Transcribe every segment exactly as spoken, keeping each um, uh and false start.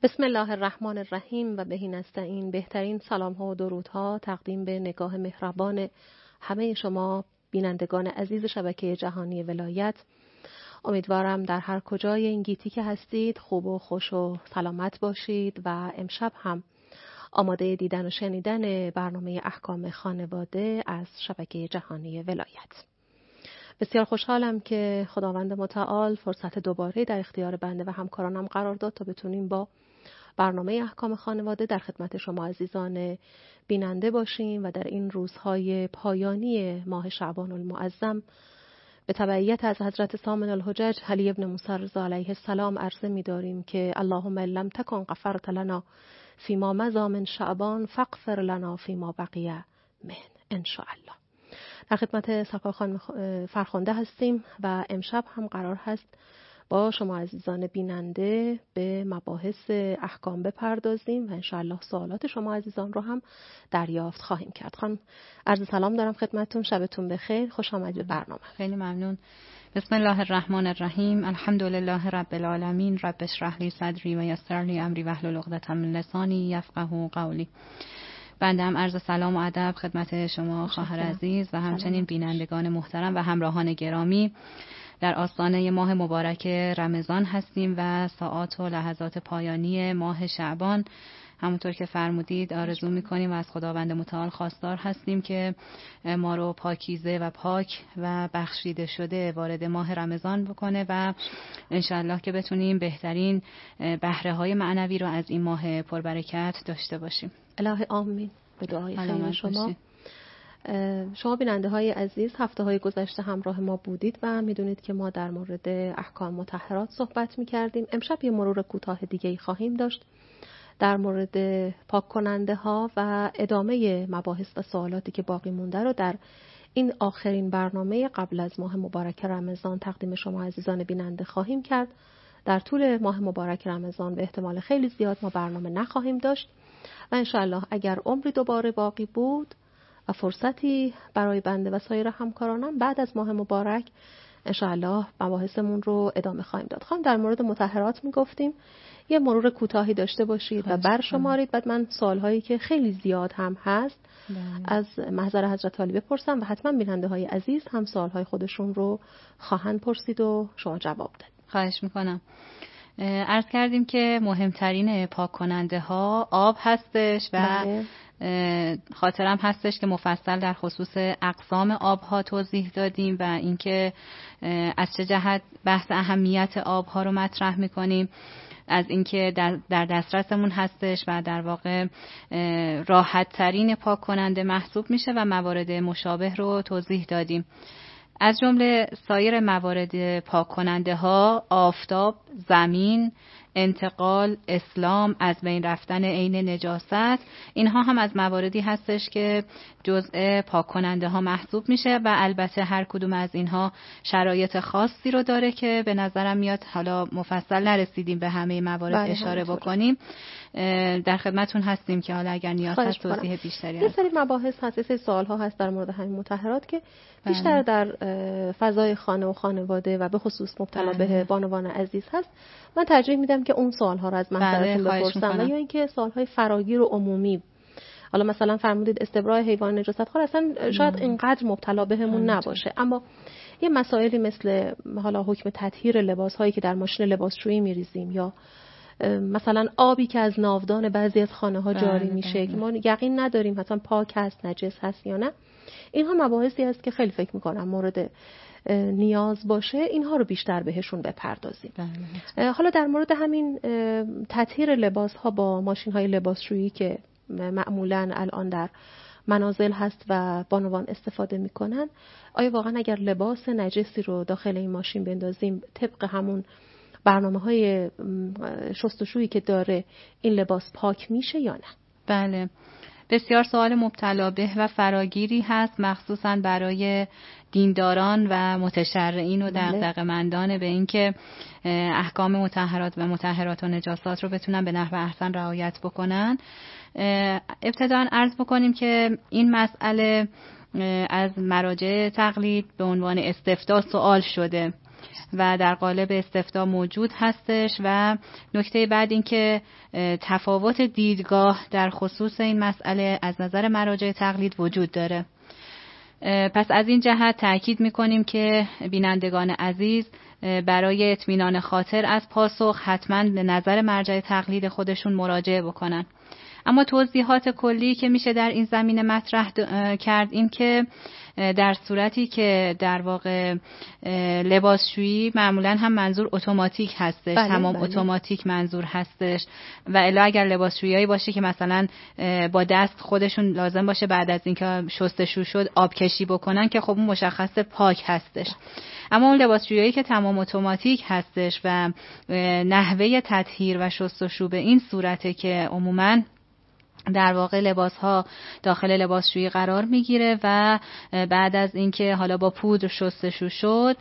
بسم الله الرحمن الرحیم و بهی نستعین. بهترین سلام ها و درودها تقدیم به نگاه مهربان همه شما بینندگان عزیز شبکه جهانی ولایت. امیدوارم در هر کجای این گیتی که هستید خوب و خوش و سلامت باشید و امشب هم آماده دیدن و شنیدن برنامه احکام خانواده از شبکه جهانی ولایت. بسیار خوشحالم که خداوند متعال فرصت دوباره در اختیار بنده و همکارانم قرار داد تا بتونیم با برنامه احکام خانواده در خدمت شما عزیزان بیننده باشیم و در این روزهای پایانی ماه شعبان المعظم به تبعیت از حضرت ثامن الحجج علی ابن موسی رضا علیه السلام عرضه می داریم که اللهم لم تکن غفرت لنا فیما مضی من شعبان فاغفر لنا فیما بقی من ان شاء الله. در خدمت سرکار خانم فرخنده هستیم و امشب هم قرار هست با شما عزیزان بیننده به مباحث احکام بپردازیم و انشاءالله سوالات شما عزیزان رو هم دریافت خواهیم کرد. خانم عرض سلام دارم خدمتتون، شبتون بخیر، خوش آمدید به برنامه. خیلی ممنون. بسم الله الرحمن الرحیم. الحمدلله رب العالمین. رب اشرح لی صدری و یسر لی امری واحلل عقدة من لسانی یفقهوا قولی. بنده هم عرض سلام و ادب خدمت شما خواهر عزیز و همچنین بینندگان محترم و همراهان گرامی. در آستانه ماه مبارک رمضان هستیم و ساعات و لحظات پایانی ماه شعبان. همونطور که فرمودید آرزو می‌کنیم و از خداوند متعال خواستار هستیم که ما رو پاکیزه و پاک و بخشیده شده وارد ماه رمضان بکنه و انشالله که بتونیم بهترین بهره‌های معنوی رو از این ماه پربرکت داشته باشیم. الهی آمین. به دعای خیر شما. شما بیننده های عزیز هفته های گذشته همراه ما بودید و میدونید که ما در مورد احکام مطهرات صحبت میکردیم. امشب یه مرور کوتاه دیگه خواهیم داشت در مورد پاک کننده ها و ادامه مباحث و سوالاتی که باقی مونده رو در این آخرین برنامه قبل از ماه مبارک رمضان تقدیم شما عزیزان بیننده خواهیم کرد. در طول ماه مبارک رمضان به احتمال خیلی زیاد ما برنامه نخواهیم داشت و انشاءالله اگر عمری دوباره باقی بود و فرصتی برای بنده و سایر همکارانم بعد از ماه مبارک انشاءالله مباحثمون رو ادامه خواهیم داد. خواهم در مورد مطهرات میگفتیم یه مرور کوتاهی داشته باشید و برشمارید، بعد من سوالهایی که خیلی زیاد هم هست بله. از محضر حضرت عالی بپرسم و حتما بیننده های عزیز هم سوالهای خودشون رو خواهند پرسید و شما جواب داد. خواهش میکنم. عرض کردیم که مهمترین پاک کننده ها آب هستش و بله. خاطرم هستش که مفصل در خصوص اقسام آبها توضیح دادیم و اینکه از چه جهت بحث اهمیت آبها رو مطرح میکنیم، از اینکه در دسترسمون هستش و در واقع راحت ترین پاک کننده محسوب میشه و موارد مشابه رو توضیح دادیم. از جمله سایر موارد پاک کننده ها آفتاب، زمین، انتقال، اسلام، از بین رفتن عین نجاست، اینها هم از مواردی هستش که جزء پاک کننده ها محسوب میشه و البته هر کدوم از اینها شرایط خاصی رو داره که به نظرم میاد حالا مفصل نرسیدیم به همه موارد بله اشاره بکنیم. در خدمتون هستیم که حالا اگر نیاز هست توضیح بیشتری هست. یه سری مباحث هست، یه سری سوال ها هست در مورد همین مطهرات که بیشتر در فضای خانه و خانواده و به خصوص مبتلا به بانوان عزیز هست. من ترجیح میدم که اون سوال ها رو از محضرتون بپرسم و یا اینکه سوال های فراگیر و عمومی، حالا مثلا فرمودید استبراء حیوان نجاست خور اصلا شاید اینقدر مبتلا بهمون نباشه، اما یه مسائلی مثل حالا حکم تطهیر لباس هایی که در ماشین لباسشویی میریزیم یا مثلا آبی که از ناودان بعضی از خانه ها جاری میشه که ما یقین نداریم مثلا پاک هست نجس هست یا نه، اینها مباحثی هست که خیلی فکر میکنم مورد نیاز باشه اینها رو بیشتر بهشون بپردازیم. حالا در مورد همین تطهیر لباس ها با ماشین های لباسشویی که معمولاً الان در منازل هست و بانوان استفاده میکنن، آیا واقعا اگر لباس نجسی رو داخل این ماشین بندازیم طبق همون برنامه های شستشویی که داره این لباس پاک میشه یا نه؟ بله، بسیار سوال مبتلا به و فراگیری هست، مخصوصاً برای دینداران و متشرعین و دغدغه‌مندان به اینکه احکام مطهرات و مطهرات و نجاسات رو بتونن به نحو احسن رعایت بکنن. ابتداً عرض بکنیم که این مسئله از مراجع تقلید به عنوان استفتاء سوال شده و در قالب استفتاء موجود هستش. و نکته بعد این که تفاوت دیدگاه در خصوص این مسئله از نظر مراجع تقلید وجود داره. پس از این جهت تأکید می‌کنیم که بینندگان عزیز برای اطمینان خاطر از پاسخ حتما به نظر مرجع تقلید خودشون مراجعه بکنن. اما توضیحات کلی که میشه در این زمینه مطرح کرد این که در صورتی که در واقع لباسشویی معمولا هم منظور اتوماتیک هستش، بله، تمام بله. اتوماتیک منظور هستش و الا اگر لباسشویی باشه که مثلا با دست خودشون لازم باشه بعد از اینکه شستشو شد آب کشی بکنن که خب اون مشخص پاک هستش. اما اون لباسشویی که تمام اتوماتیک هستش و نحوه تطهیر و شستشو به این صورته که عموماً در واقع لباس ها داخل لباسشویی قرار میگیره و بعد از اینکه حالا با پودر شستشو شد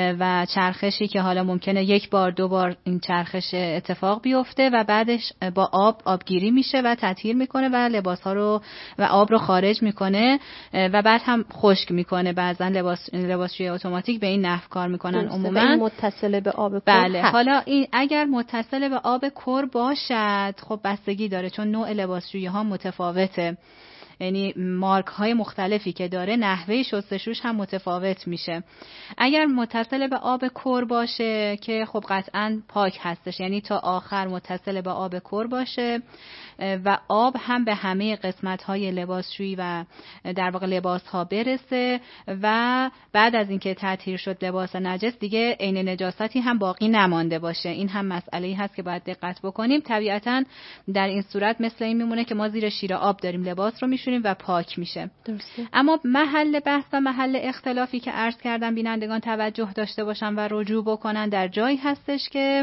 و چرخشی که حالا ممکنه یک بار دو بار این چرخش اتفاق بیفته و بعدش با آب آبگیری میشه و تطهیر میکنه و لباس ها رو و آب رو خارج میکنه و بعد هم خشک میکنه. بعضا لباس لباسشویی اتوماتیک به این نحو کار میکنن. عموما متصل به آب کر. بله هست. حالا این اگر متصل به آب کر باشد خب بستگی داره چون نوع لباسشویی ها متفاوته، یعنی مارک های مختلفی که داره نحوه شستشوش هم متفاوت میشه. اگر متصل به آب کر باشه که خب قطعاً پاک هستش، یعنی تا آخر متصل به آب کر باشه و آب هم به همه قسمت های لباسشویی و در واقع لباس ها برسه و بعد از اینکه تطهیر شد لباس نجس دیگه عین نجاستی هم باقی نمانده باشه. این هم مسئله‌ای هست که باید دقت بکنیم. طبیعتاً در این صورت مثل این میمونه که ما زیر شیر آب داریم لباس رو میشونیم و پاک میشه. درسته. اما محل بحث و محل اختلافی که عرض کردم بینندگان توجه داشته باشن و رجوع بکنن در جایی هستش که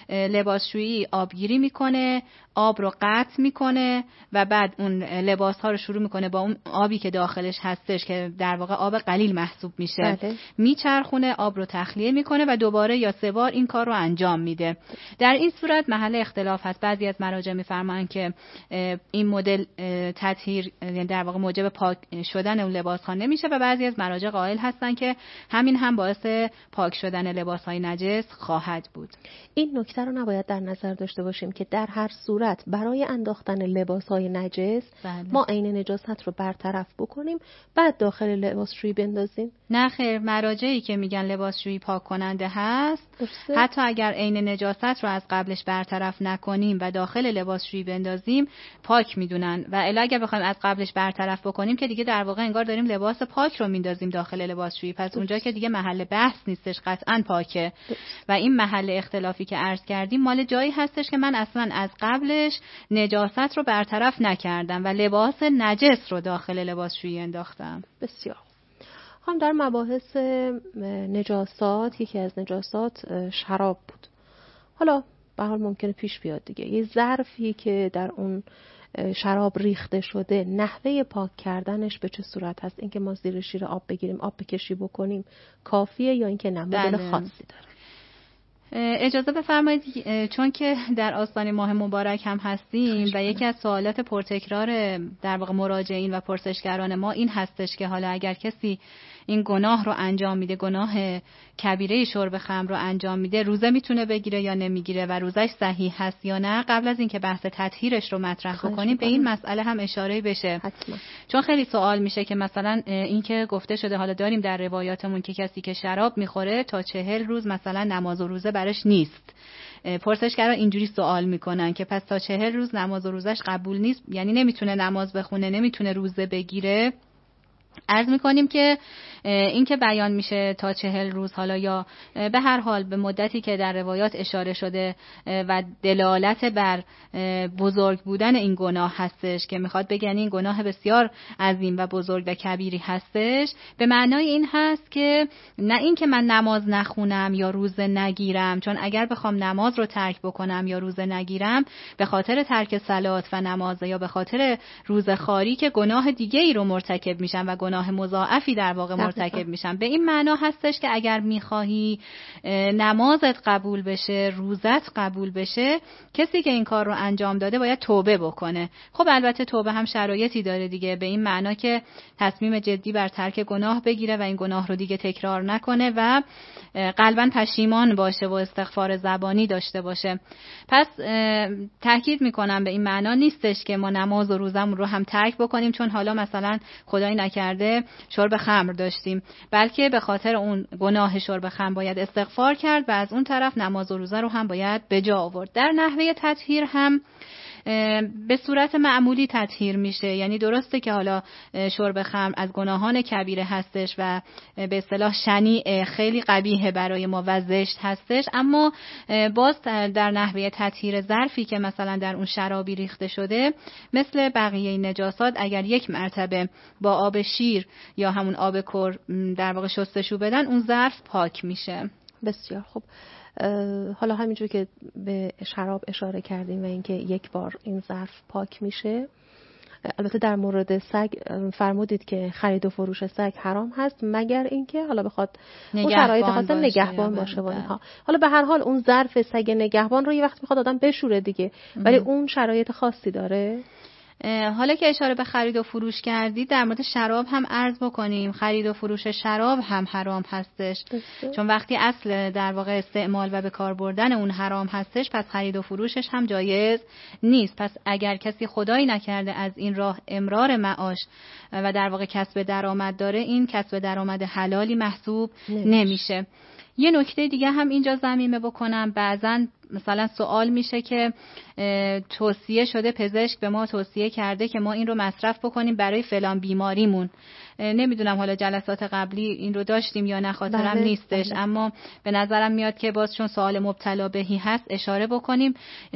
لباسشویی آبگیری میکنه، آب رو قطع میکنه و بعد اون لباس ها رو شروع میکنه با اون آبی که داخلش هستش که در واقع آب قلیل محسوب میشه بله. میچرخونه، آب رو تخلیه میکنه و دوباره یا سه بار این کار رو انجام میده. در این صورت محل اختلاف هست. بعضی از مراجع میفرمایند که این مدل تطهیر در واقع موجب پاک شدن اون لباس ها نمیشه و بعضی از مراجع قائل هستن که همین هم باعث پاک شدن لباس های نجس خواهد بود. این نکته رو نباید در نظر داشته باشیم که در هر صورت برای انداختن لباس های نجس بله. ما عین نجاست رو برطرف بکنیم بعد داخل لباسشویی بندازیم. نه خیر، مراجعی که میگن لباسشویی پاک کننده هست درسته؟ حتی اگر عین نجاست رو از قبلش برطرف نکنیم و داخل لباسشویی بندازیم پاک میدونن و الا اگر بخوایم از قبلش برطرف بکنیم که دیگه در واقع انگار داریم لباس پاک رو میندازیم داخل لباسشویی. پس اونجا که دیگه محل بحث نیستش، قطعاً پاکه. و این محل اختلافی که عرض کردیم مال جایی هستش که من اصلا از قبلش نجاست رو برطرف نکردم و لباس نجس رو داخل لباسشویی انداختم. بسیار هم در مباحث نجاسات یکی از نجاسات شراب بود. حالا به حال ممکنه پیش بیاد دیگه یه ظرفی که در اون شراب ریخته شده نحوه پاک کردنش به چه صورت هست؟ اینکه ما زیر شیر آب بگیریم آب بکشی بکنیم کافیه یا اینکه نه مدل خاصی داره؟ اجازه بفرمایید چون که در آستانه ماه مبارک هم هستیم و یکی از سوالات پرتکرار در واقع مراجعین و پرسشگران ما این هستش که حالا اگر کسی این گناه رو انجام میده، گناه کبیره شرب خمر رو انجام میده، روزه میتونه بگیره یا نمیگیره و روزش صحیح هست یا نه؟ قبل از اینکه بحث تطهیرش رو مطرح بکنیم به این مسئله هم اشاره بشه. حتما. چون خیلی سوال میشه که مثلا این که گفته شده حالا داریم در روایاتمون که کسی که شراب میخوره تا چهل روز مثلا نماز و روزه برش نیست. پرسشگران اینجوری سوال میکنن که پس تا چهل روز نماز و روزش قبول نیست، یعنی نمیتونه نماز بخونه، نمیتونه روزه بگیره؟ عرض میکنیم که این که بیان میشه تا چهل روز حالا یا به هر حال به مدتی که در روایات اشاره شده و دلالت بر بزرگ بودن این گناه هستش که میخواد بگن این گناه بسیار عظیم و بزرگ و کبیری هستش، به معنای این هست که نه این که من نماز نخونم یا روزه نگیرم، چون اگر بخوام نماز رو ترک بکنم یا روزه نگیرم به خاطر ترک صلات و نماز یا به خاطر روزه خواری که گناه دیگه ای رو مرتکب میشم و گناه مضاعفی در واقع مرتکب میشم. به این معنا هستش که اگر میخواهی نمازت قبول بشه، روزت قبول بشه، کسی که این کار رو انجام داده باید توبه بکنه. خب البته توبه هم شرایطی داره دیگه، به این معنا که تصمیم جدی بر ترک گناه بگیره و این گناه رو دیگه تکرار نکنه و قلباً پشیمان باشه و استغفار زبانی داشته باشه. پس تاکید میکنم به این معنا نیستش که ما نماز و روزمون رو هم ترک بکنیم چون حالا مثلا خدای نکرده شرب خمر داشتیم، بلکه به خاطر اون گناه شرب خمر باید استغفار کرد و از اون طرف نماز و روزه رو هم باید به جا آورد. در نحوه تطهیر هم به صورت معمولی تطهیر میشه، یعنی درسته که حالا شرب خمر از گناهان کبیره هستش و به اصطلاح شنیع خیلی قبیحه برای ما و زشت هستش، اما باز در نحوه تطهیر ظرفی که مثلا در اون شرابی ریخته شده، مثل بقیه نجاسات اگر یک مرتبه با آب شیر یا همون آب کر در واقع شستشو بدن، اون ظرف پاک میشه. بسیار خوب. حالا همینجور که به شراب اشاره کردیم و اینکه یک بار این ظرف پاک میشه، البته در مورد سگ فرمودید که خرید و فروش سگ حرام هست مگر اینکه حالا بخواد اون شرایط خاصه نگهبان باشه و اینها. حالا به هر حال اون ظرف سگ نگهبان رو یه وقت میخواد آدم بشوره دیگه، ولی اون شرایط خاصی داره. حالا که اشاره به خرید و فروش کردید، در مورد شراب هم عرض بکنیم. خرید و فروش شراب هم حرام هستش دسته. چون وقتی اصل در واقع استعمال و به کار بردن اون حرام هستش، پس خرید و فروشش هم جایز نیست. پس اگر کسی خدایی نکرده از این راه امرار معاش و در واقع کسب درآمد داره، این کسب درآمد حلالی محسوب نمیشه, نمیشه. یه نکته دیگه هم اینجا ضمیمه بکنم. بعضن مثلا سوال میشه که توصیه شده، پزشک به ما توصیه کرده که ما این رو مصرف بکنیم برای فلان بیماریمون. نمیدونم حالا جلسات قبلی این رو داشتیم یا نه، خاطرم بله، نیستش بله. اما به نظرم میاد که باز چون سوال مبتلا بهی هست اشاره بکنیم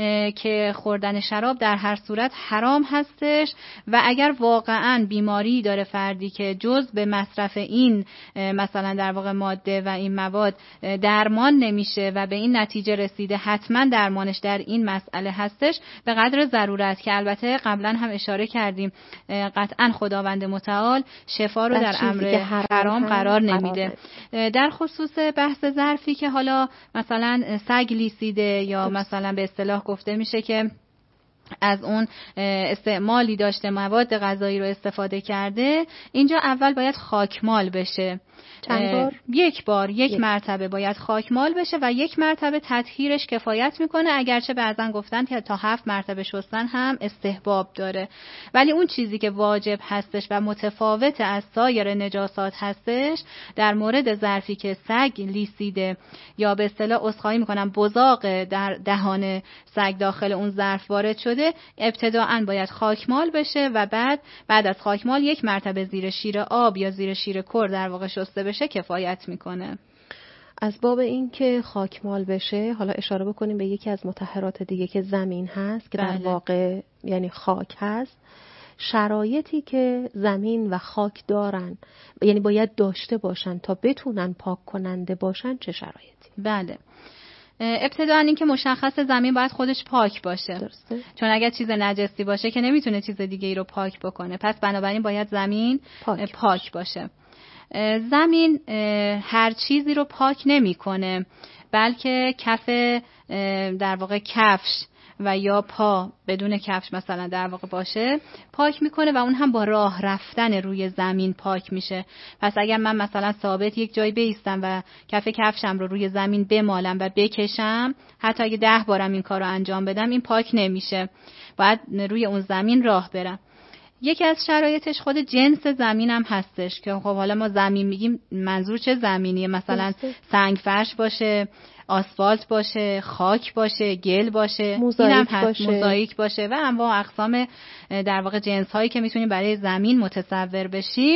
که خوردن شراب در هر صورت حرام هستش و اگر واقعا بیماری داره فردی که جز به مصرف این مثلا در واقع ماده و این مواد درمان نمیشه و به این نتیجه رسیده حتما درمانش در این مسئله هستش، به قدر ضرورت که البته قبلا هم اشاره کردیم قطعا خداوند متعال شفا رو در امر حرام قرار نمیده. در خصوص بحث ظرفی که حالا مثلا سگ لیسیده یا مثلا به اصطلاح گفته میشه که از اون استعمالی داشته، مواد غذایی رو استفاده کرده، اینجا اول باید خاکمال بشه. چند بار؟ یک بار، یک, یک مرتبه باید خاکمال بشه و یک مرتبه تطهیرش کفایت میکنه، اگرچه بعضن گفتن که تا هفت مرتبه شستن هم استحباب داره. ولی اون چیزی که واجب هستش و متفاوت از سایر نجاسات هستش، در مورد ظرفی که سگ لیسیده یا به اصطلاح عذرخواهی میکنم بزاق در دهان سگ داخل اون ظرف وارد شده، ابتداءً باید خاکمال بشه و بعد بعد از خاکمال یک مرتبه زیر شیر آب یا زیر شیر کر در واقع شسته بشه کفایت میکنه. از باب این که خاکمال بشه، حالا اشاره بکنیم به یکی از مطهرات دیگه که زمین هست که بله. در واقع یعنی خاک هست. شرایطی که زمین و خاک دارن، یعنی باید داشته باشن تا بتونن پاک کننده باشن، چه شرایطی؟ بله. ابتداً این که مشخص زمین باید خودش پاک باشه. درسته. چون اگر چیز نجسی باشه که نمیتونه چیز دیگه ای رو پاک بکنه، پس بنابراین باید زمین پاک, پاک باشه. زمین هر چیزی رو پاک نمیکنه، بلکه کف در واقع کفش و یا پا بدون کفش مثلا در واقع باشه پاک میکنه و اون هم با راه رفتن روی زمین پاک میشه. پس اگر من مثلا ثابت یک جای بایستم و کف کفشم رو روی زمین بمالم و بکشم، حتی اگه ده بارم این کار رو انجام بدم، این پاک نمیشه، باید روی اون زمین راه برم. یکی از شرایطش خود جنس زمین هم هستش که خب حالا ما زمین میگیم منظور چه زمینیه؟ مثلا سنگ فرش باشه، آسفالت باشه، خاک باشه، گل باشه، موزاییک باشه. موزاییک باشه و انواع اقسام در واقع جنس هایی که میتونیم برای زمین متصور بشیم.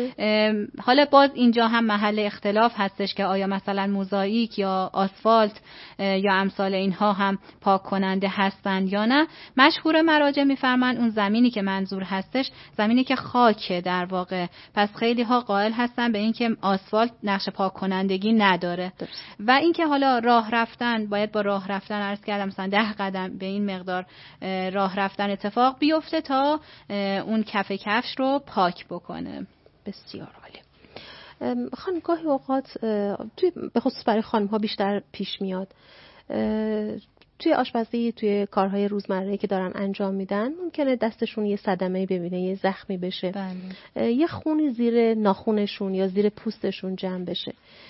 حالا باز اینجا هم محل اختلاف هستش که آیا مثلا موزاییک یا آسفالت یا امثال اینها هم پاک کننده هستن یا نه. مشهور مراجع میفرمان اون زمینی که منظور هستش زمینی که خاکه در واقع. پس خیلی ها قائل هستن به این که آسفالت نقش پاک کنندگی نداره. درست. و اینکه حالا راه رفتن باید با راه رفتن عرض کردم مثلا ده قدم به این مقدار راه رفتن اتفاق بیفته تا اون کف کفش رو پاک بکنه. بسیار عالی. خانم گاهی اوقات توی به خصوص برای خانم ها بیشتر پیش میاد توی آشپزی، توی کارهای روزمره که دارن انجام میدن ممکنه دستشون یه صدمه ببینه، یه زخمی بشه، بله. یه خونی زیر ناخونشون یا زیر پوستشون جمع بشه.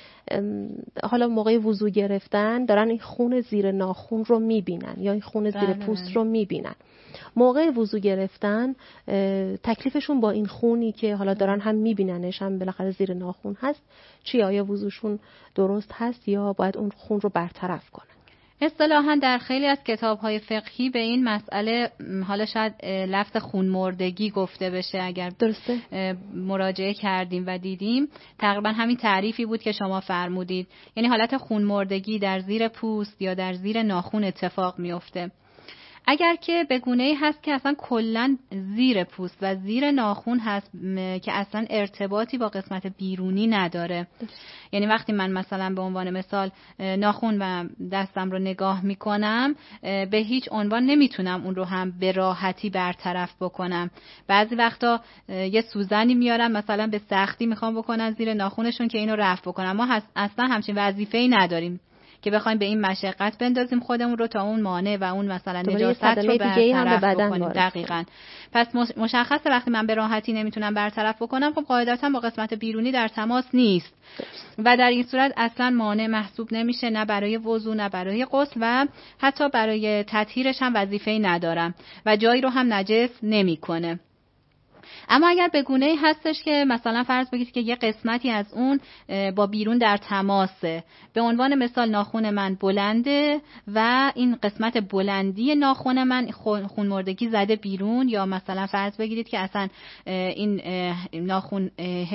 حالا موقع وضو گرفتن دارن این خون زیر ناخون رو میبینن یا این خون زیر بله. پوست رو میبینن. موقع وضو گرفتن تکلیفشون با این خونی که حالا دارن هم میبیننش هم بالاخره زیر ناخون هست چی؟ آیا وضوشون درست هست یا باید اون خون رو برطرف کنن؟ اصطلاحاً در خیلی از کتاب‌های فقهی به این مسئله حالا شاید لفظ خونمردگی گفته بشه، اگر درسته مراجعه کردیم و دیدیم تقریبا همین تعریفی بود که شما فرمودید، یعنی حالت خونمردگی در زیر پوست یا در زیر ناخون اتفاق میفته. اگر که به گونه‌ای هست که اصلا کلاً زیر پوست و زیر ناخون هست که اصلا ارتباطی با قسمت بیرونی نداره، یعنی وقتی من مثلا به عنوان مثال ناخون و دستم رو نگاه میکنم به هیچ عنوان نمیتونم اون رو هم به راحتی برطرف بکنم. بعضی وقتا یه سوزنی میارم مثلا به سختی میخوام بکنن زیر ناخونشون که اینو رفع بکنم. ما اصلا همچین وظیفه‌ای نداریم که بخوایم به این مشقت بندازیم خودمون رو تا اون مانع و اون مثلا نجاست رو برطرف بکنیم. دقیقاً. پس مشخصه وقتی من به راحتی نمیتونم برطرف بکنم، خب قاعدتاً با قسمت بیرونی در تماس نیست و در این صورت اصلا مانع محسوب نمیشه، نه برای وضو نه برای غسل و حتی برای تطهیرش هم وظیفه‌ای ندارم و جایی رو هم نجس نمیکنه. اما اگر به گونه‌ای هستش که مثلا فرض بگید که یه قسمتی از اون با بیرون در تماسه، به عنوان مثال ناخون من بلنده و این قسمت بلندی ناخون من خونمردگی زده بیرون، یا مثلا فرض بگیرید که اصلا این ناخون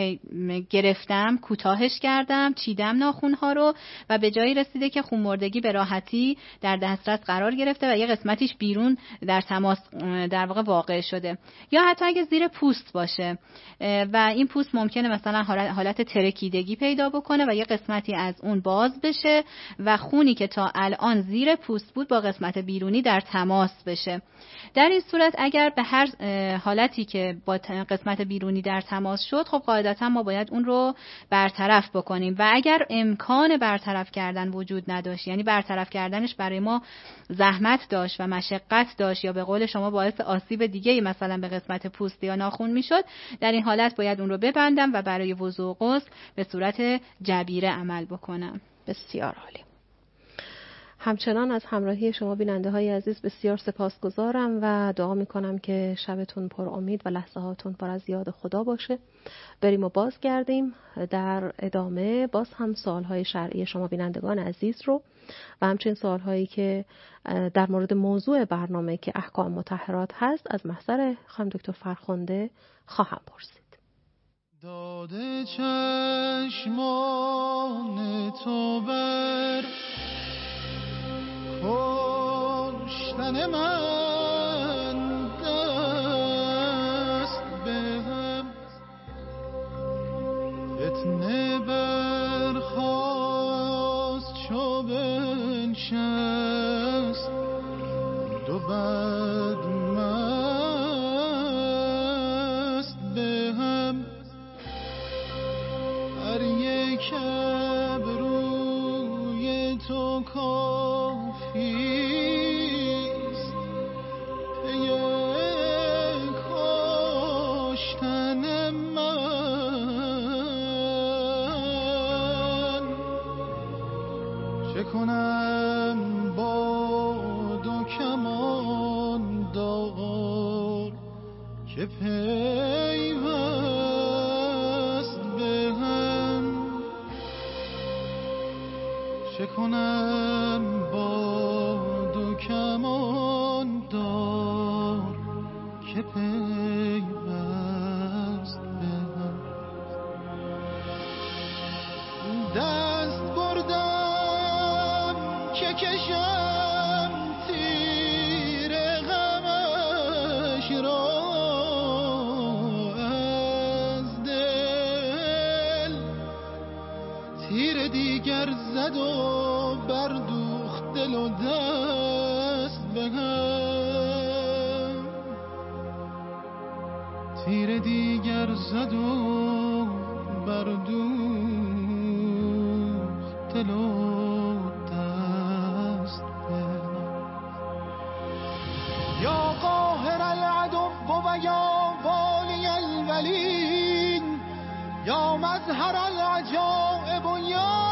گرفتم کوتاهش کردم چیدم ناخونها رو و به جایی رسیده که خونمردگی به راحتی در دسترس قرار گرفته و یه قسمتیش بیرون در تماس در واقع واقع شده. یا حتی اگه زیر پوست باشه و این پوست ممکنه مثلا حالت ترکیدگی پیدا بکنه و یه قسمتی از اون باز بشه و خونی که تا الان زیر پوست بود با قسمت بیرونی در تماس بشه. در این صورت اگر به هر حالتی که با قسمت بیرونی در تماس شد، خب قاعدتا ما باید اون رو برطرف بکنیم و اگر امکان برطرف کردن وجود نداشت، یعنی برطرف کردنش برای ما زحمت داشت و مشقت داشت یا به قول شما باعث آسیب دیگه‌ای مثلا به قسمت پوست یا ناخن میشد، در این حالت باید اون رو ببندم و برای وضو و غسل به صورت جبیره عمل بکنم. بسیار عالی. همچنان از همراهی شما بیننده های عزیز بسیار سپاسگزارم و دعا میکنم که شبتون پر امید و لحظه هاتون پر از یاد خدا باشه. بریم و بازگردیم در ادامه باز هم سوال های شرعی شما بینندگان عزیز رو و همچنین سوال هایی که در مورد موضوع برنامه که احکام مطهرات هست از محضر خانم دکتر فرخنده خواهم پرسید. داده چشمان تو بر کشتن من دست به هم فتنه برخاست چو بنشست دو بدمست به هم هر یک ابروی تو کافیست پی کشتن من چه کنم باد و کمان دار که پیوست به هم چه کنم باد و کمان دار که پیوست به هم دست بردم که کشم تیر غمش را از دل تیر دیگر زد و بردوخت دل و دست به هم تیر دیگر زد و بردوخت دل و دست به یا قاهر العدو و یا والی الولین یا مظهر العجائب و یا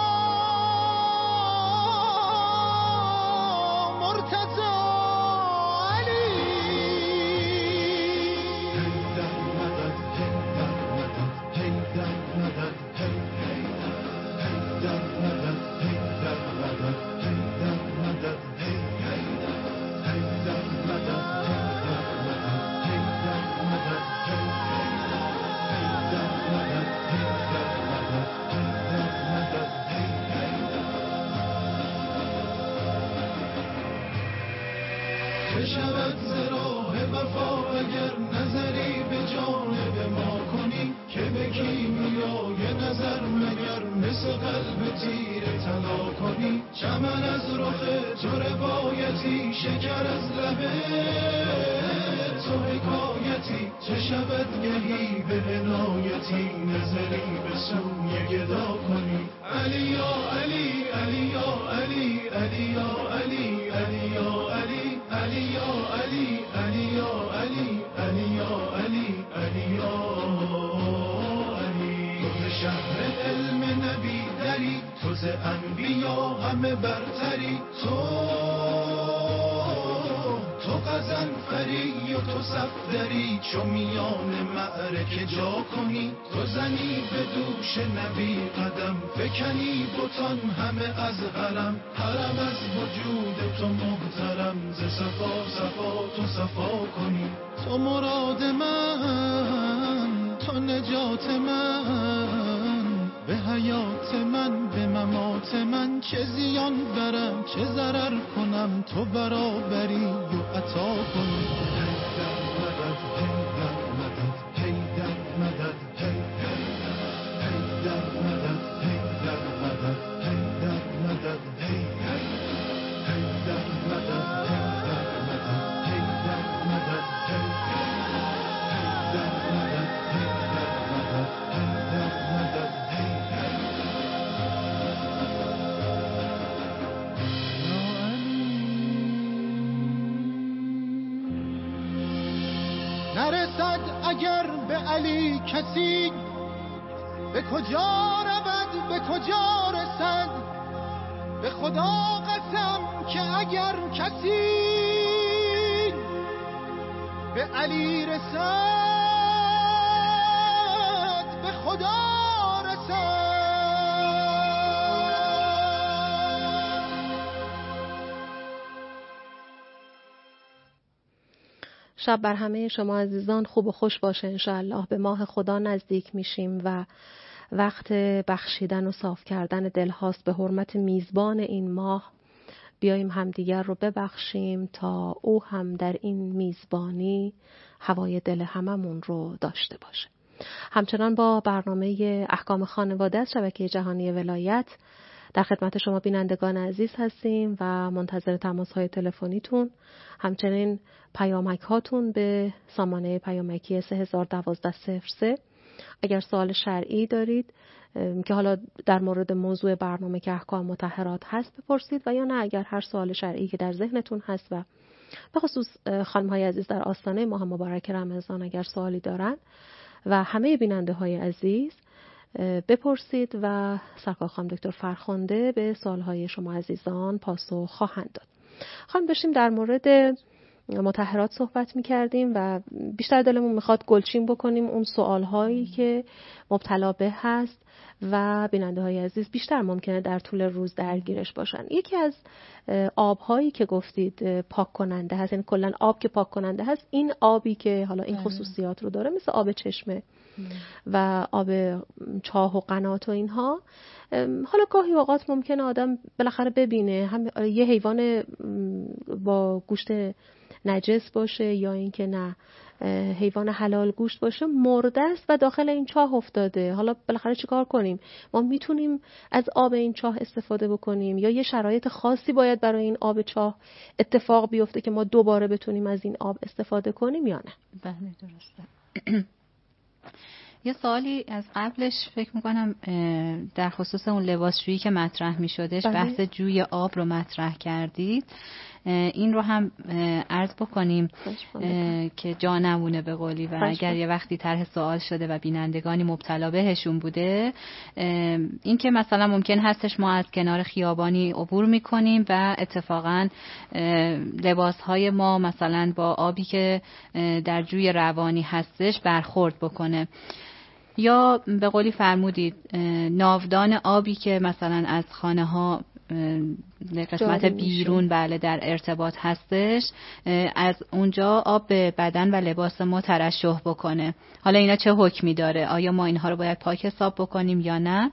شود زراه وفا اگر نظری به جانب ما کنی که به کیمیای نظر مگر مثل قلب تیر طلا کنی چمن از رخ تو روایتی شکر از لبه تو حکایتی چه شود گهی به عنایتی نظری به سوی گدا کنی علی یا علی علی یا علی علی یا علی علی یا علی علی یا علی علی یا علی علی یا علی علی یا علی تو ز شهر علم نبی دری تو ز انبیا همه برتری تو تو قزنفری و تو صفدری چو میان معرکه جا کنی تو زنی به دوش نبی قدم فکنی بتان همه از حرم حرم از وجود تو محترم ز صفا صفا تو صفا کنی تو مراد من تو نجات من به حیات من به ممات من چه زیان برم چه ضرر کنم تو برابری و عطا کنی حیدر مدد حیدر مدد حیدر مدد حیدر مدد حیدر مدد حیدر مدد حیدر مدد حیدر مدد حیدر مدد حیدر مدد حیدر مدد حیدر مدد نرسد اگر به علی کسی به کجا رود به کجا رسد به خدا قسم که اگر کسی به علی رسد به خدا رسد شب بر همه شما عزیزان خوب و خوش باشه انشاءالله. به ماه خدا نزدیک میشیم و وقت بخشیدن و صاف کردن دل هاست. به حرمت میزبان این ماه بیاییم همدیگر رو ببخشیم تا او هم در این میزبانی هوای دل هممون رو داشته باشه. همچنان با برنامه احکام خانواده از شبکه جهانی ولایت در خدمت شما بینندگان عزیز هستیم و منتظر تماس های تلفنیتون، همچنین پیامک هاتون به سامانه پیامکی سه هزار و دوازده صفر سه. اگر سوال شرعی دارید که حالا در مورد موضوع برنامه که احکام مطهرات هست بپرسید و یا نه اگر هر سوال شرعی که در ذهنتون هست و به خصوص خانم های عزیز در آستانه ماه مبارک رمضان اگر سوالی دارن و همه بیننده های عزیز بپرسید و سرکار خانم دکتر فرخنده به سوالهای شما عزیزان پاسخ خواهند داد. خانم داشتیم در مورد مطهرات صحبت می‌کردیم و بیشتر دلمون میخواد گلچین بکنیم اون سوالهایی که مبتلا به هست و بیننده های عزیز بیشتر ممکنه در طول روز درگیرش باشن. یکی از آبهایی که گفتید پاک کننده هست، یعنی کلا آب که پاک کننده هست، این آبی که حالا این خصوصیات رو داره مثل آب چشمه و آب چاه و قنات و اینها، حالا گاهی اوقات ممکنه آدم بالاخره ببینه هم یه حیوان با گوشت نجس باشه یا اینکه نه حیوان حلال گوشت باشه مرده است و داخل این چاه افتاده. حالا بالاخره چیکار کنیم؟ ما میتونیم از آب این چاه استفاده بکنیم یا یه شرایط خاصی باید برای این آب چاه اتفاق بیفته که ما دوباره بتونیم از این آب استفاده کنیم یا نه؟ بله درسته. یه سوالی از قبلش فکر میکنم در خصوص اون لباسشویی که مطرح میشدش، بحث جوی آب رو مطرح کردید. این رو هم عرض بکنیم که جا نمونه به قولی و اگر یه وقتی طرح سوال شده و بینندگانی مبتلا بهشون بوده، این که مثلا ممکن هستش ما از کنار خیابانی عبور میکنیم و اتفاقا لباسهای ما مثلا با آبی که در جوی روانی هستش برخورد بکنه، یا به قولی فرمودید ناودان آبی که مثلا از خانه ها قسمت بیرون بله در ارتباط هستش، از اونجا آب به بدن و لباس ما ترشح بکنه. حالا اینا چه حکمی داره؟ آیا ما اینها رو باید پاک حساب بکنیم یا نه؟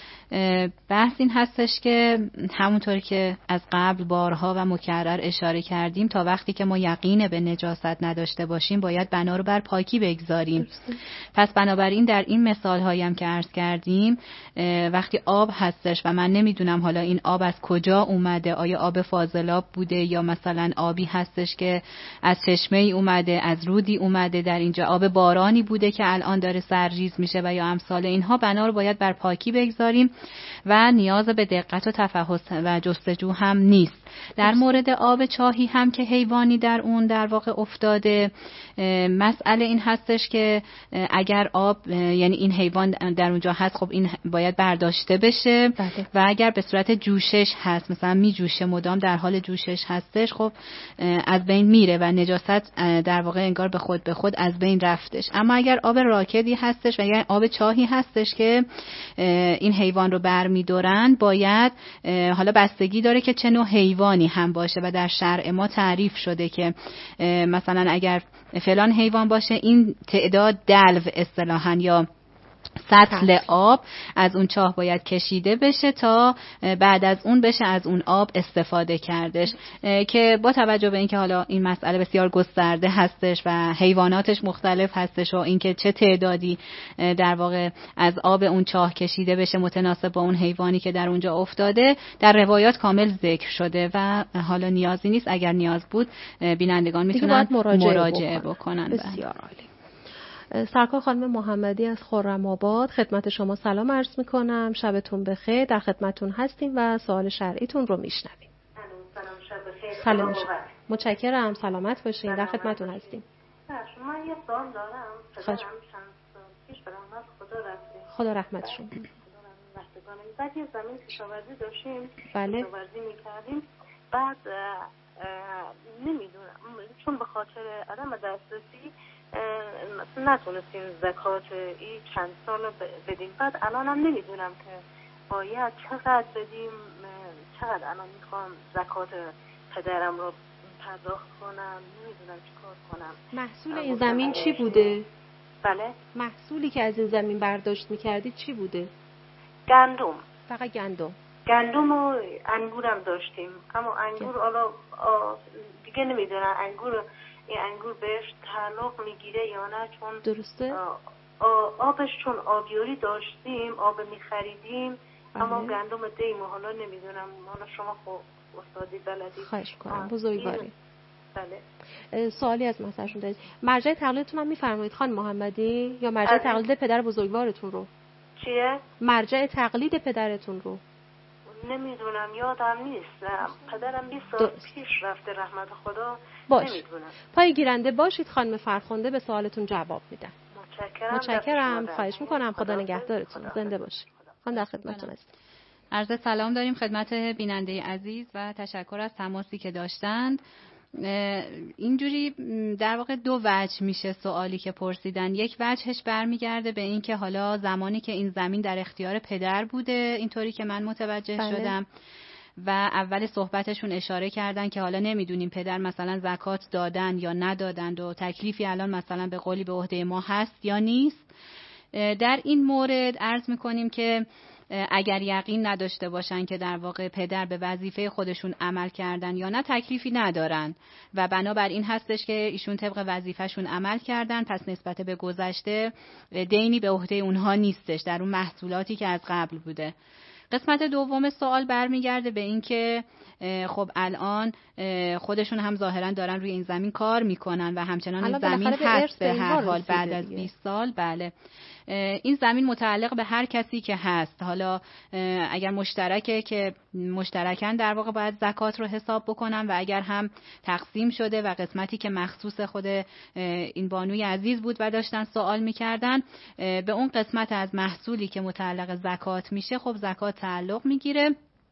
بحث این هستش که همونطور که از قبل بارها و مکرر اشاره کردیم، تا وقتی که ما یقین به نجاست نداشته باشیم باید بنا رو بر پاکی بگذاریم. پس بنابراین در این مثال هایی هم که عرض کردیم، وقتی آب هستش و من نمیدونم حالا این آب از کجا اومده، آیا آب فاضلاب بوده یا مثلا آبی هستش که از چشمه ای اومده، از رودی اومده، در اینجا آب بارانی بوده که الان داره سرریز میشه و یا امثال اینها، بنا رو باید بر پاکی بگذاریم و نیاز به دقت و تفحص و جستجو هم نیست. در مورد آب چاهی هم که حیوانی در اون در واقع افتاده، مسئله این هستش که اگر آب یعنی این حیوان در اونجا هست، خب این باید برداشته بشه بله. و اگر به صورت جوشش هست، مثلا می جوشه مدام در حال جوشش هستش، خب از بین میره و نجاست در واقع انگار به خود به خود از بین رفتش. اما اگر آب راکدی هستش و اگر آب چاهی هستش که این حیوان رو برمی‌دارن، باید حالا بستگی داره که چه نوع حیوانی هم باشه و در شرع ما تعریف شده که مثلا اگر فلان حیوان باشه این تعداد دلو اصطلاحاً یا سطل آب از اون چاه باید کشیده بشه تا بعد از اون بشه از اون آب استفاده کردش، که با توجه به اینکه حالا این مسئله بسیار گسترده هستش و حیواناتش مختلف هستش و اینکه چه تعدادی در واقع از آب اون چاه کشیده بشه متناسب با اون حیوانی که در اونجا افتاده، در روایات کامل ذکر شده و حالا نیازی نیست، اگر نیاز بود بینندگان میتونن مراجعه, مراجعه بکنن, بکنن. بسیار عالی. سرکار خانم محمدی از خرم‌آباد، خدمت شما سلام عرض میکنم. شبتون بخیر. در خدمتون هستیم و سوال شرعیتون رو میشنویم. سلام، شب بخیر. سلام. متشکرم. سلامت باشین. در خدمتون هستیم. من یه سوال دارم. پدرم چند سال پیش به رحمت خدا رفته. خدا رحمتشون. بعد یه زمین کشاورزی داشتیم. بله. کشاورزی میکردیم. بعد نمیدونم چون به خاطر عدم دسترسی نتونستیم زکات این چند سال بدیم. بعد الان هم نمیدونم که باید چقدر بدیم، چقدر الان میخوام زکات پدرم رو پرداخت کنم، نمیدونم چی کار کنم. محصول این زمین چی بوده؟ بله؟ محصولی که از این زمین برداشت میکردید چی بوده؟ گندم. فقط گندم؟ گندم و انگورم داشتیم، اما انگور حالا دیگه نمیدونم انگور این انگور بهش تعلق میگیره یا نه، چون درسته؟ آبش چون آبیاری داشتیم، آب میخریدیم، اما گندم دیم و حالا نمیدونم، حالا شما خب استادی بلدی. خواهش کنم بزرگواری. بله. سوالی از مسئلهشون دارید. مرجع تقلیدتون هم میفرمایید خانم محمدی، یا مرجع تقلید پدر بزرگوارتون رو؟ چیه؟ مرجع تقلید پدرتون رو نمیدونم، یادم نیست. پدرم بیست سال پیش رفته رحمت خدا. باش. نمیدونم. پای گیرنده باشید خانم فرخنده، به سوالتون جواب میدن. متشکرم. متشکرم. خواهش میکنم. خدا نگهدارتون. زنده باشید. خانم در خدمتتون هستم. عرض سلام داریم خدمت بیننده عزیز و تشکر از تماسی که داشتند. اینجوری در واقع دو وجه میشه سوالی که پرسیدن. یک وجهش برمیگرده به این که حالا زمانی که این زمین در اختیار پدر بوده، اینطوری که من متوجه بله. شدم و اول صحبتشون اشاره کردن که حالا نمیدونیم پدر مثلا زکات دادن یا ندادند و تکلیفی الان مثلا به قولی به عهده ما هست یا نیست. در این مورد عرض میکنیم که اگر یقین نداشته باشن که در واقع پدر به وظیفه خودشون عمل کردن یا نه، تکلیفی ندارن و بنابر این هستش که ایشون طبق وظیفهشون عمل کردن، پس نسبت به گذشته دینی به عهده اونها نیستش در اون محصولاتی که از قبل بوده. قسمت دوم سوال برمیگرده به این که خب الان خودشون هم ظاهرا دارن روی این زمین کار میکنن و همچنان این زمین هست به هر حال بعد از بیست سال. بله. این زمین متعلق به هر کسی که هست. حالا اگر مشترکه که مشترکاً در واقع باید زکات رو حساب بکنن و اگر هم تقسیم شده و قسمتی که مخصوص خود این بانوی عزیز بود و داشتن سوال میکردن به اون قسمت از محصولی که متعلق زکات میشه خب زکات تعلق میگیره.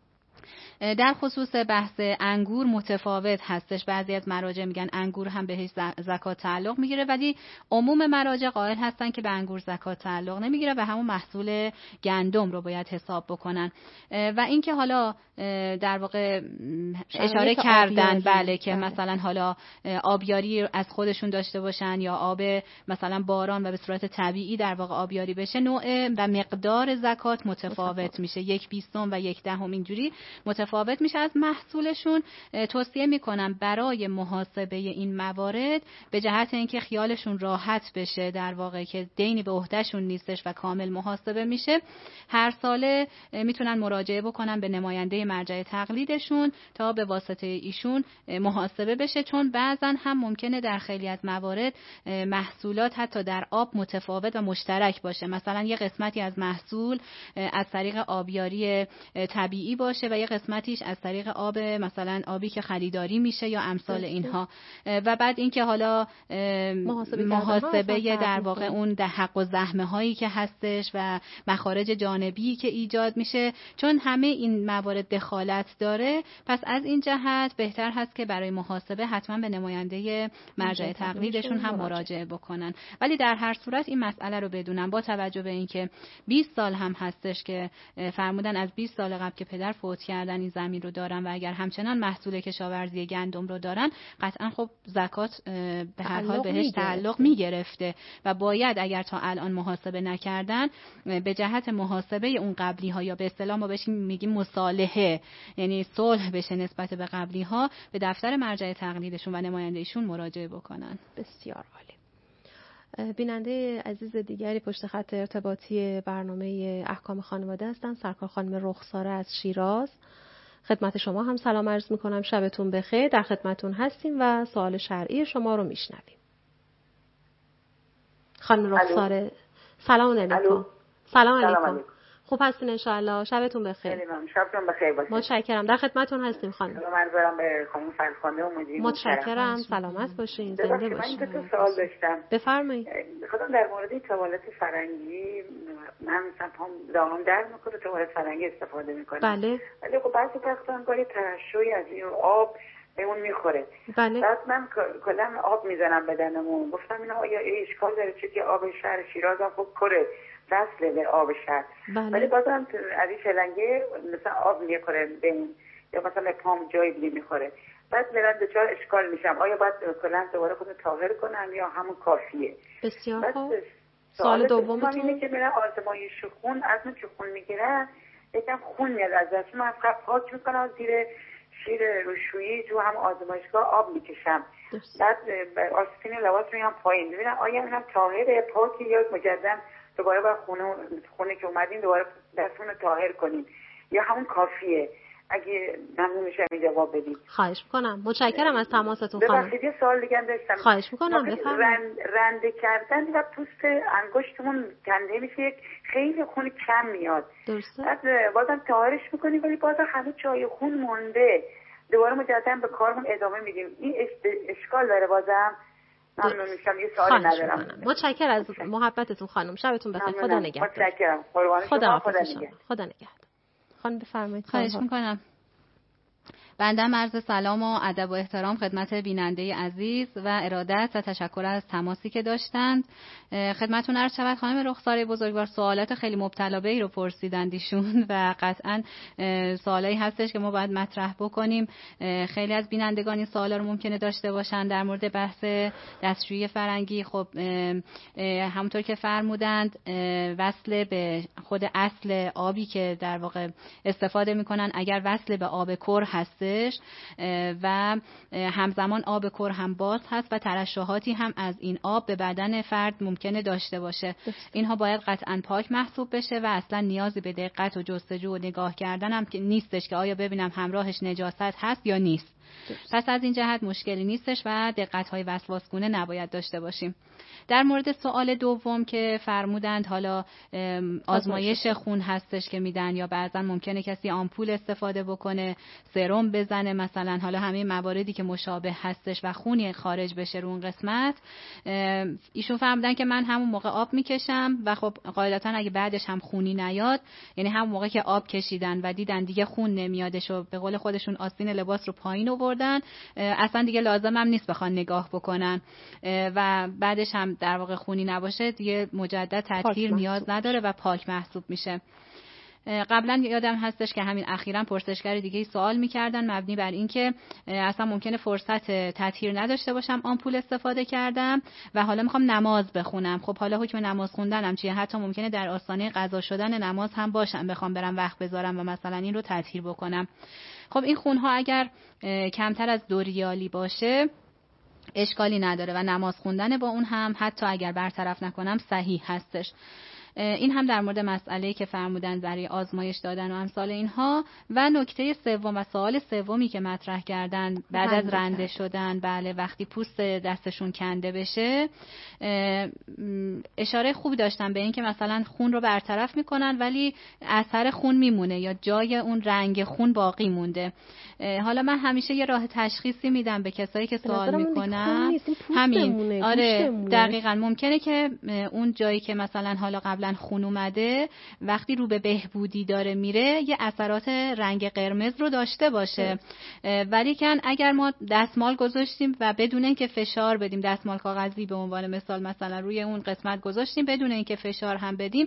در خصوص بحث انگور متفاوت هستش، بعضی از مراجع میگن انگور هم بهش زکات تعلق میگیره، ولی عموم مراجع قائل هستن که به انگور زکات تعلق نمیگیره و همون محصول گندم رو باید حساب بکنن. و اینکه حالا در واقع اشاره کردن بله که بله. مثلا حالا آبیاری از خودشون داشته باشن یا آب مثلا باران و به صورت طبیعی در واقع آبیاری بشه، نوع و مقدار زکات متفاوت میشه، یک بیستم و یک دهم اینجوری متفاوت میشه از محصولشون. توصیه میکنم برای محاسبه این موارد به جهت اینکه خیالشون راحت بشه در واقع که دینی به عهدهشون نیستش و کامل محاسبه میشه، هر ساله میتونن مراجعه بکنن به نماینده مرجع تقلیدشون تا به واسطه ایشون محاسبه بشه، چون بعضن هم ممکنه در خیلی از موارد محصولات حتی در آب متفاوت و مشترک باشه. مثلا یه قسمتی از محصول از طریق آبیاری طبیعی باشه و یه قسمتیش از طریق آب مثلا آبی که خریداری میشه یا امثال اینها. و بعد اینکه حالا محاسبه, محاسبه در واقع اون ده حق و زحمه هایی که هستش و مخارج جانبی که ایجاد میشه، چون همه این موارد دخالت داره، پس از این جهت بهتر هست که برای محاسبه حتما به نماینده مرجع تقلیدشون هم مراجعه بکنن. ولی در هر صورت این مسئله رو بدونن، با توجه به اینکه بیست سال هم هستش که فرمودن از بیست سال قبل که پدر فوت کردن این زمین رو دارن و اگر همچنان محصول کشاورزی گندم رو دارن، قطعا خب زکات به هر حال بهش تعلق میگرفته و باید اگر تا الان محاسبه نکردن به جهت محاسبه اون قبلی ها یا به اصطلاح ما بهش میگیم مصالحه، یعنی صلح بشه نسبت به قبلی ها، به دفتر مرجع تقلیدشون و نمایندهشون مراجعه بکنن. بسیار عالی. بیننده عزیز دیگری پشت خط ارتباطی برنامه احکام خانواده هستن، سرکار خانم رخساره از شیراز. خدمت شما هم سلام عرض میکنم، شبتون بخیر. در خدمتون هستیم و سوال شرعی شما رو میشنویم. خانم رخساره سلام علیکم. سلام علیکم. خوب هستین انشاءالله؟ شبتون بخیر. خیلی ممنون. شبتون بخیر باشه. متشکرم. در خدمتتون هستیم خانم. سلام عرض دارم به خانم فرخنده و مدیر. متشکرم. سلامت باشین. زنده باشین. من دو تا سوال داشتم. بفرمایید. خودم در مورد توالت فرنگی، من مثلا پام دامم درد میکنه، توالت فرنگی استفاده میکنم. بله. ولی خب بعضی وقتا هم گاهی ترشحی از این آب به اون میخوره. بله. بعد من کلا آب میزنم بدنمون. گفتم اینا آیا اشکال داره؟ چون که آب شهر شیراز هم خب کره وصله به آب شهر. بله. ولی بازم از این شلنگه مثلا آب میخوره به یا مثلا به پام جای دیگه میخوره. بعد میرم دچار اشکال میشم. آیا باید کلا دوباره خودم طاهر کنم یا همون کافیه؟ بسیار خوب. سوال دومتون اینه که میرم آزمایش خون، از اون که خون میگیرن یکم خون میاد از دست من، فقط پاک میکنم زیر شیر روشویی تو هم آزمایشگاه آب میکشم. بعد آستین لباس میام پایین ببینم آیا اینم طاهره پاکی یا مجددا دوباره با خونه خونه که اومدین دوباره دستون رو طاهر کنین یا همون کافیه؟ اگه ممنون میشم جواب بدید. خواهش میکنم. متشکرم از تماستون خانم. ببخشید یه سوال دیگه داشتم. خواهش میکنم بفرمایید. رند، رنده کردن و پوست انگشتمون کنده میشه، خیلی خون کم میاد. درسته. بعد بازم طاهرش میکنیم ولی بازم هنوز جای خون مونده، دوباره مجددا به کارمون ادامه میدیم. این اشکال داره بازم؟ ممنون میشم. یه سوالی ندارم. متشکرم از محبتتون خانم. شبتون بخیر. خدا نگهدار. متشکرم. قربان شما. خدا نگهدار. خدا نگهدار. خانم بفرمایید. خواهش میکنم. بنده عرض سلام و ادب و احترام خدمت بیننده عزیز و ارادت و تشکر از تماسی که داشتند. خدمتتون عرض شود خانم رخساره بزرگوار، سوالات خیلی مبتلا بهی رو پرسیدند ایشون و قطعا سوالایی هستش که ما باید مطرح بکنیم. خیلی از بینندگان این سوالا رو ممکنه داشته باشن در مورد بحث دستشویی فرنگی. خب همونطور که فرمودند وصل به خود اصل آبی که در واقع استفاده میکنن، اگر وصل به آب کر هست و همزمان آب کر هم باز هست و ترشحاتی هم از این آب به بدن فرد ممکنه داشته باشه، اینها باید قطعا پاک محسوب بشه و اصلا نیازی به دقت و جستجو و نگاه کردن هم که نیستش که آیا ببینم همراهش نجاست هست یا نیست. پس از این جهت مشکلی نیستش و دقت‌های وسواسگونه نباید داشته باشیم. در مورد سوال دوم که فرمودند حالا آزمایش خون هستش که میدن یا بعضا ممکنه کسی آمپول استفاده بکنه، سرم بزنه مثلا، حالا همه مواردی که مشابه هستش و خونی خارج بشه رو اون قسمت، ایشون فرمودن که من همون موقع آب میکشم و خب قاعدتا اگه بعدش هم خونی نیاد، یعنی همون موقع که آب کشیدن و دیدن دیگه خون نمیادش و به قول خودشون آستین لباس رو پایین آوردن، اصلا دیگه لازم هم نیست بخوان نگاه بکنن و بعدش هم در واقع خونی نباشه دیگه مجدد تطهیر نیاز نداره و پاک محسوب میشه. قبلا یادم هستش که همین اخیراً پرسشگر دیگه سوال میکردن مبنی بر اینکه اصلا ممکنه فرصت تطهیر نداشته باشم آمپول استفاده کردم و حالا میخوام نماز بخونم. خب حالا حکم نماز خوندنم چیه؟ حتی ممکنه در آستانه قضا شدن نماز هم باشم، بخوام برم وقت بذارم و مثلا این رو تطهیر بکنم. خب این خونها اگر کمتر از دو ریالی باشه اشکالی نداره و نماز خوندن با اون هم حتی اگر برطرف نکنم صحیح هستش. این هم در مورد مسئله‌ای که فرمودن برای آزمایش دادن و امثال اینها. و نکته سوم و سوال سومی که مطرح کردن بعد از رنده شدن، بله وقتی پوست دستشون کنده بشه، اشاره خوبی داشتن به این که مثلا خون رو برطرف میکنن ولی اثر خون میمونه یا جای اون رنگ خون باقی مونده. حالا من همیشه یه راه تشخیصی میدم به کسایی که سوال میکنن، همین آره دقیقاً ممکنه که اون جایی که مثلا حالا قبلا خون اومده وقتی رو به بهبودی داره میره یه اثرات رنگ قرمز رو داشته باشه، ولی کن اگر ما دستمال گذاشتیم و بدون اینکه فشار بدیم، دستمال کاغذی به عنوان مثال مثلا روی اون قسمت گذاشتیم بدون اینکه فشار هم بدیم،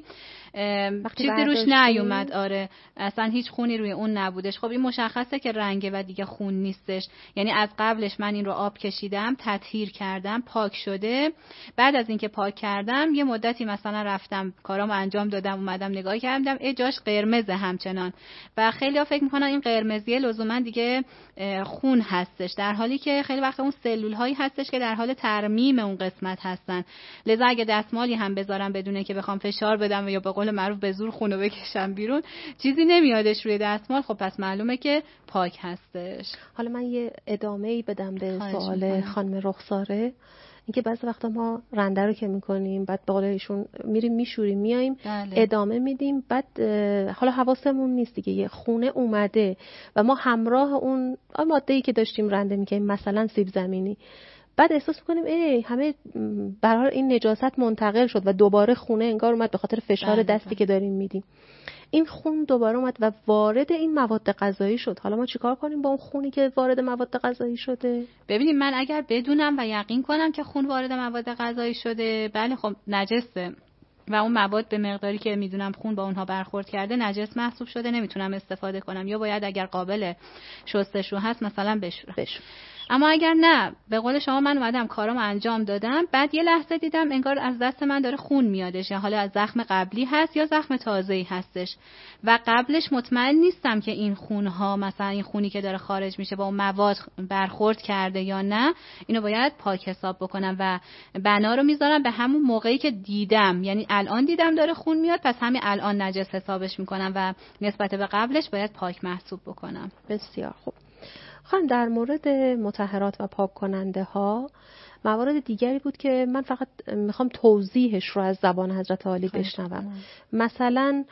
چیزی روش نیومد، آره اصلا هیچ خونی روی اون نبودش، خب این مشخصه که رنگه و دیگه خون نیستش. یعنی از قبلش من این رو آب کشیدم، تطهیر کردم، پاک شده، بعد از اینکه پاک کردم یه مدتی مثلا رفتم کارامو انجام دادم، اومدم نگاه کردم ای جاش قرمزه همچنان و خیلی‌ها فکر می‌کنن این قرمزیه لزوما دیگه خون هستش، در حالی که خیلی وقت اون سلول هایی هستش که در حال ترمیم اون قسمت هستن. لذا اگه دستمالی هم بذارم بدونه که بخوام فشار بدم یا به قول معروف به زور خونو بکشم بیرون چیزی نمیادش روی دستمال، خب پس معلومه که پاک هستش. حالا من یه ادامه‌ای بدم به سوال خانم رخساره. اینکه بعضی وقتا ما رنده رو که میکنیم بعد به قول ایشون میریم میشوریم میاییم بله. ادامه میدیم، بعد حالا حواسمون نیست دیگه یه خونه اومده و ما همراه اون ماده‌ای که داشتیم رنده میکنیم مثلا سیب زمینی، بعد احساس میکنیم ای همه برای این نجاست منتقل شد و دوباره خونه انگار اومد به خاطر فشار بله. دستی که داریم میدیم، این خون دوباره اومد و وارد این مواد غذایی شد. حالا ما چیکار کنیم با اون خونی که وارد مواد غذایی شده؟ ببینید من اگر بدونم و یقین کنم که خون وارد مواد غذایی شده، بله خب نجسه و اون مواد به مقداری که میدونم خون با اونها برخورد کرده نجس محسوب شده، نمیتونم استفاده کنم یا باید اگر قابل شستشو هست مثلا بشورم. بشور. اما اگر نه، به قول شما من اومدم کارامو انجام دادم، بعد یه لحظه دیدم انگار از دست من داره خون میادش، یا حالا از زخم قبلی هست یا زخم تازه‌ای هستش و قبلش مطمئن نیستم که این خونها مثلا این خونی که داره خارج میشه با اون مواد برخورد کرده یا نه، اینو باید پاک حساب بکنم و بنا رو میذارم به همون موقعی که دیدم، یعنی الان دیدم داره خون میاد پس همین الان نجس حسابش میکنم و نسبت به قبلش باید پاک محسوب بکنم. بسیار خوب. خانم در مورد مطهرات و پاک کننده ها موارد دیگری بود که من فقط میخوام توضیحش رو از زبان حضرت عالی بشنوم. مثلا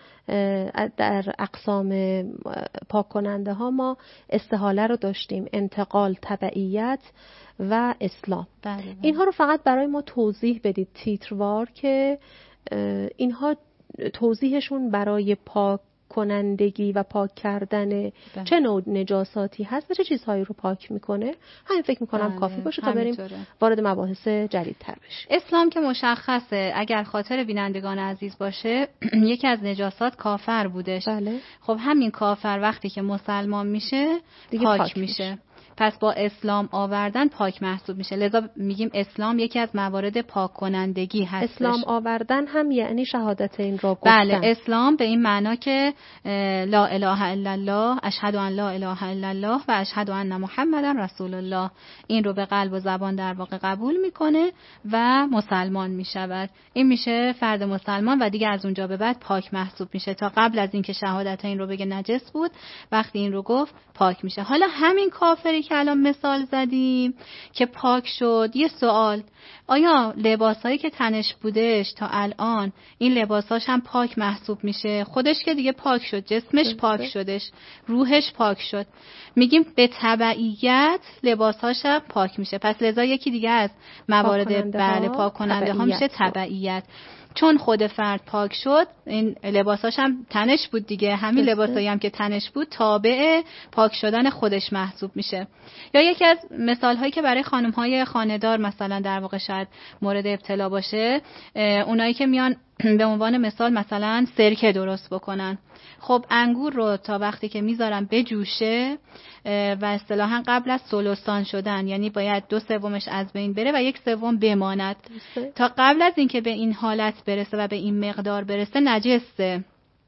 در اقسام پاک کننده ها ما استحاله رو داشتیم، انتقال، تبعیت و اسلام. بله بله. اینها رو فقط برای ما توضیح بدید تیتروار که اینها توضیحشون برای پاک کنندگی و پاک کردن بله. چه نوع نجاساتی هست و چه چیزهایی رو پاک میکنه، همین فکر میکنم بله. کافی باشه تا بریم وارد مباحث جدیدتر بشیم. اسلام که مشخصه، اگر خاطر بینندگان عزیز باشه یکی از نجاسات کافر بودش. بله. خب همین کافر وقتی که مسلمان میشه پاک, پاک میشه. میشه پس با اسلام آوردن پاک محسوب میشه، لذا میگیم اسلام یکی از موارد پاک کنندگی هستش. اسلام آوردن هم یعنی شهادت این را گفتن. بله، اسلام به این معنا که لا اله الا الله، اشهد ان لا اله الا الله و اشهد ان محمدا رسول الله، این رو به قلب و زبان در واقع قبول میکنه و مسلمان میشود. این میشه فرد مسلمان و دیگه از اونجا به بعد پاک محسوب میشه. تا قبل از اینکه شهادت این رو بگه نجس بود، وقتی این رو گفت پاک میشه. حالا همین کافری لباسایی که الان مثال زدیم که پاک شد، یه سوال، آیا لباسایی که تنش بودش تا الان این لباساش هم پاک محسوب میشه؟ خودش که دیگه پاک شد، جسمش پاک شدش، روحش پاک شد، میگیم به تبعیت لباساش هم پاک میشه. پس لذا یکی دیگه از موارد بله پاک کننده ها میشه تبعیت. چون خود فرد پاک شد، این لباساش هم تنش بود دیگه، همین لباسایی هم که تنش بود تابع پاک شدن خودش محسوب میشه. یا یکی از مثال هایی که برای خانم های خانه‌دار مثلا در واقع شاید مورد ابتلا باشه، اونایی که میان به عنوان مثال مثلا سرکه درست بکنن. خب انگور رو تا وقتی که میذارن بجوشه و اصطلاحاً قبل از سلوستان شدن، یعنی باید دو سومش از بین بره و یک سوم بماند، تا قبل از اینکه به این حالت برسه و به این مقدار برسه نجسه.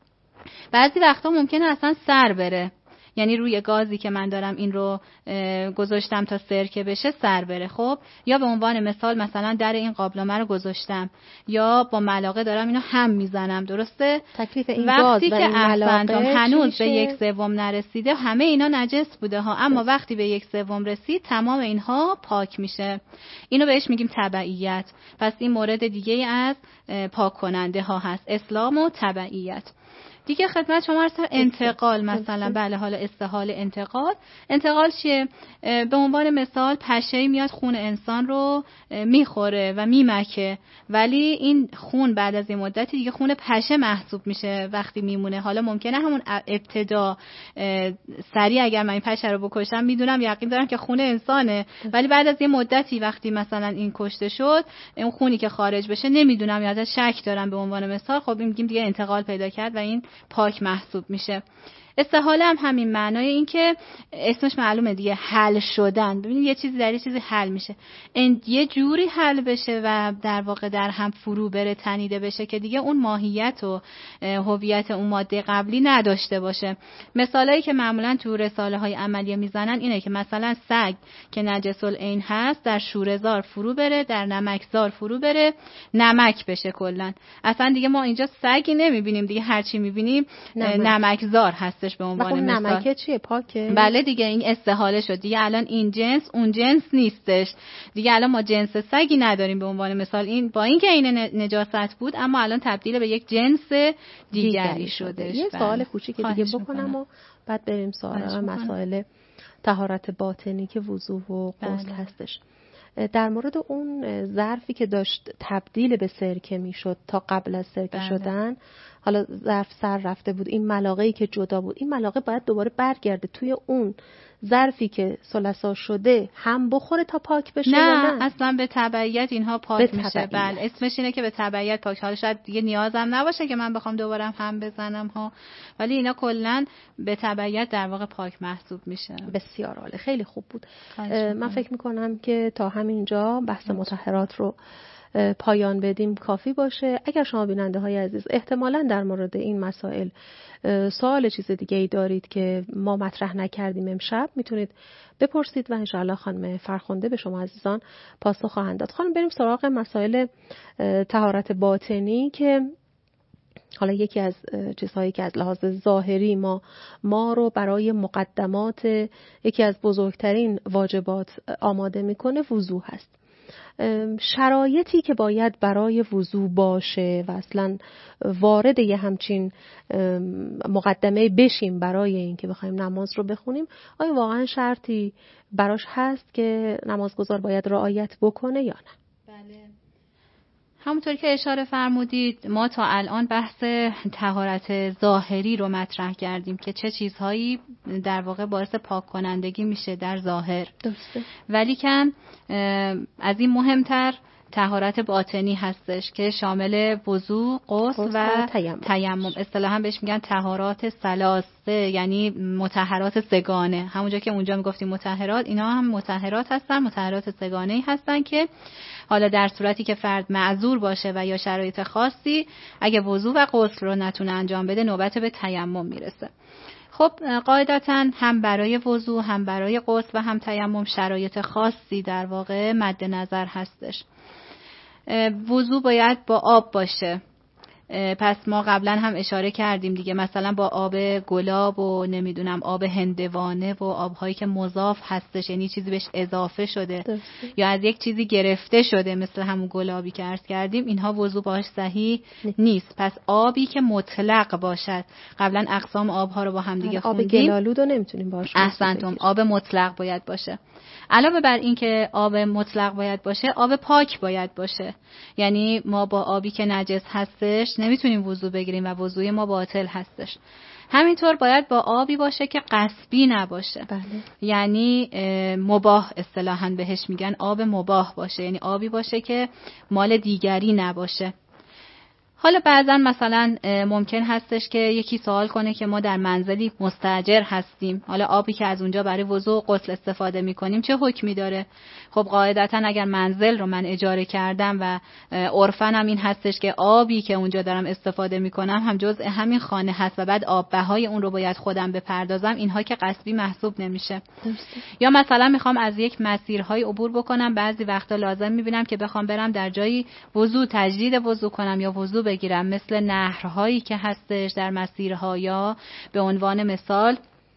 بعضی وقتا ممکنه اصلا سر بره، یعنی روی گازی که من دارم این رو گذاشتم تا سرکه بشه سر بره. خب یا به عنوان مثال مثلا در این قابلمه رو گذاشتم یا با ملاقه دارم اینو هم میزنم، درسته؟ تکلیف این گاز وقتی و که این ملاقه هنوز به یک سوم نرسیده همه اینا نجس بوده ها، اما بس. وقتی به یک سوم رسید تمام اینها پاک میشه. اینو بهش میگیم تبعیت. پس این مورد دیگه از پاک کننده ها هست، اسلام و تبعیت. دیگه خدمت شما هست انتقال مثلا. بله حالا استحال انتقال. انتقال چیه؟ به عنوان مثال پشه میاد خون انسان رو میخوره و میمکه، ولی این خون بعد از این مدتی دیگه خون پشه محسوب میشه وقتی میمونه. حالا ممکنه همون ابتدا سریع اگر من این پشه رو بکشم میدونم یقین دارم که خون انسانه، ولی بعد از این مدتی وقتی مثلا این کشته شد اون خونی که خارج بشه نمیدونم یا ازش شک دارم به عنوان مثال، خب میگیم دیگه انتقال پیدا کرد و این پاک محسوب میشه. استحاله هم همین معنای این که اسمش معلومه دیگه، حل شدن. ببینید یه چیزی در یه چیزی حل میشه، این یه جوری حل بشه و در واقع در هم فرو بره، تنیده بشه که دیگه اون ماهیت و هویت اون ماده قبلی نداشته باشه. مثالایی که معمولا تو رساله های عملیه میزنن اینه که مثلا سگ که نجس العین هست در شوره‌زار فرو بره، در نمکزار فرو بره، نمک بشه کلا. اصلا دیگه ما اینجا سگی نمیبینیم دیگه، هرچی میبینیم نمکزار هست به عنوان مثال. نمکه چیه؟ پاکه؟ بله دیگه این استحاله شد دیگه، الان این جنس اون جنس نیستش دیگه، الان ما جنس سگی نداریم به عنوان مثال. این با اینکه این نجاست بود اما الان تبدیل به یک جنس دیگری, دیگری شده. یه سوال کوچیک دیگه بکنم و بعد بریم سوال مسائل طهارت باطنی که وضو و غسل هستش. در مورد اون ظرفی که داشت تبدیل به سرکه میشد تا قبل از سرکه بله. شدن، حالا ظرف سر رفته بود، این ملاقه‌ای که جدا بود، این ملاقه باید دوباره برگرده توی اون ظرفی که ثلاثا شده هم بخوره تا پاک بشه؟ نه, نه اصلا به تبعیت اینها پاک میشه. بله اسمش اینه که به تبعیت پاک. حالا شاید دیگه نیازم نباشه که من بخوام دوباره هم بزنم ها، ولی اینا کلاً به تبعیت در واقع پاک محسوب میشه. بسیار عالی، خیلی خوب بود. من فکر میکنم که تا همینجا بحث مطهرات رو پایان بدیم کافی باشه. اگر شما بیننده های عزیز احتمالاً در مورد این مسائل سوال چیز دیگه ای دارید که ما مطرح نکردیم امشب، میتونید بپرسید و انشاءالله خانم فرخنده به شما عزیزان پاسخ خواهند داد. خانم بریم سراغ مسائل طهارت باطنی که حالا یکی از چیزهایی که از لحاظ ظاهری ما ما رو برای مقدمات یکی از بزرگترین واجبات آماده میکنه وضو هست. شرایطی که باید برای وضو باشه و اصلا وارد یه همچین مقدمه بشیم برای اینکه بخوایم نماز رو بخونیم، آیا واقعا شرطی براش هست که نمازگزار باید رعایت بکنه یا نه؟ بله. همونطور که اشاره فرمودید ما تا الان بحث طهارت ظاهری رو مطرح کردیم که چه چیزهایی در واقع باعث پاک کنندگی میشه در ظاهر. درسته. ولی کن از این مهمتر طهارت باطنی هستش که شامل وضو، غسل و تیمم. تیمم. اصطلاحاً بهش میگن طهارات ثلاثه، یعنی مطهرات سگانه. همونجا که اونجا میگفتیم مطهرات، اینا هم مطهرات هستن، مطهرات سگانه‌ای هستن که حالا در صورتی که فرد معذور باشه و یا شرایط خاصی اگه وضو و غسل رو نتونه انجام بده نوبت به تیمم میرسه. خب قاعدتاً هم برای وضو هم برای غسل و هم تیمم شرایط خاصی در واقع مد نظر هستش. وضو باید با آب باشه، پس ما قبلا هم اشاره کردیم دیگه، مثلا با آب گلاب و نمیدونم آب هندوانه و آبهایی که مضاف هستش، یعنی چیزی بهش اضافه شده درسته. یا از یک چیزی گرفته شده مثل همون گلابی که عرض کردیم، اینها وضو باش صحیح نیست. پس آبی که مطلق باشد، قبلا اقسام آبها رو با هم دیگه خوندیم، آب گلالود رو نمیتونیم باش. احسنتم، آب مطلق باید باشه. علاوه بر این که آب مطلق باید باشه، آب پاک باید باشه. یعنی ما با آبی که نجس هستش نمیتونیم وضو بگیریم و وضوی ما باطل هستش. همینطور باید با آبی باشه که غصبی نباشه. بله. یعنی مباح اصطلاحاً بهش میگن آب مباح باشه، یعنی آبی باشه که مال دیگری نباشه. حالا بعضا مثلا ممکن هستش که یکی سوال کنه که ما در منزلی مستاجر هستیم، حالا آبی که از اونجا برای وضو و غسل استفاده میکنیم چه حکمی داره؟ خب قاعدتا اگر منزل رو من اجاره کردم و عرفنم این هستش که آبی که اونجا دارم استفاده میکنم هم جزء همین خانه هست و بعد آب بهای اون رو باید خودم بپردازم، اینها که غصبی محسوب نمیشه. درسته. یا مثلا میخوام از یک مسیرهای عبور بکنم، بعضی وقتا لازم میبینم که بخوام برم در جایی وضو تجدید وضو کنم یا وضو بگیرم، مثل نهرهایی که هستش در مسیرها، یا به عنوان مثال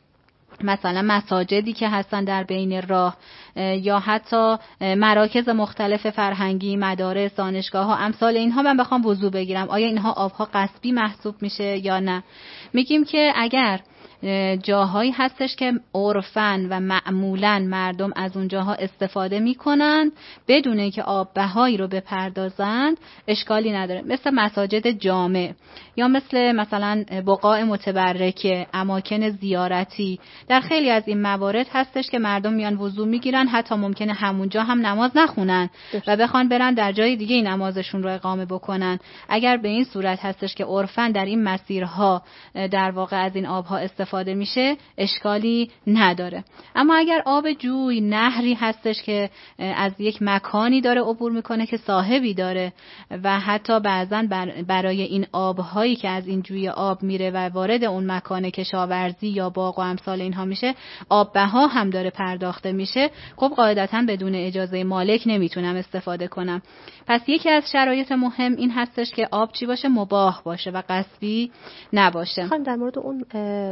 مثلا مساجدی که هستن در بین راه، یا حتی مراکز مختلف فرهنگی، مدارس، دانشگاه ها، امثال اینها من بخوام وضو بگیرم، آیا اینها آبها غصبی محسوب میشه یا نه؟ میگیم که اگر جاهایی هستش که عرفن و معمولاً مردم از اون جاها استفاده میکنن بدون اینکه آب بهایی رو بپردازند، اشکالی نداره، مثل مساجد جامع یا مثل مثلا بقاع متبرکه، اماکن زیارتی. در خیلی از این موارد هستش که مردم میان وضو میگیرن، حتی ممکنه همونجا هم نماز نخونن و بخوان برن در جای دیگه این نمازشون رو اقامه بکنن. اگر به این صورت هستش که عرفن در این مسیرها در واقع از این آبها استفاده میشه، اشکالی نداره. اما اگر آب جوی، نهری هستش که از یک مکانی داره عبور میکنه که صاحبی داره و حتی بعضا برای این آبهایی که از این جوی آب میره و وارد اون مکان کشاورزی یا باغ و امثال اینها میشه، آب بها هم داره پرداخته میشه، خب قاعدتا بدون اجازه مالک نمیتونم استفاده کنم. پس یکی از شرایط مهم این هستش که آب چی باشه؟ مباح باشه و غصبی نباشه. خانم در مورد اون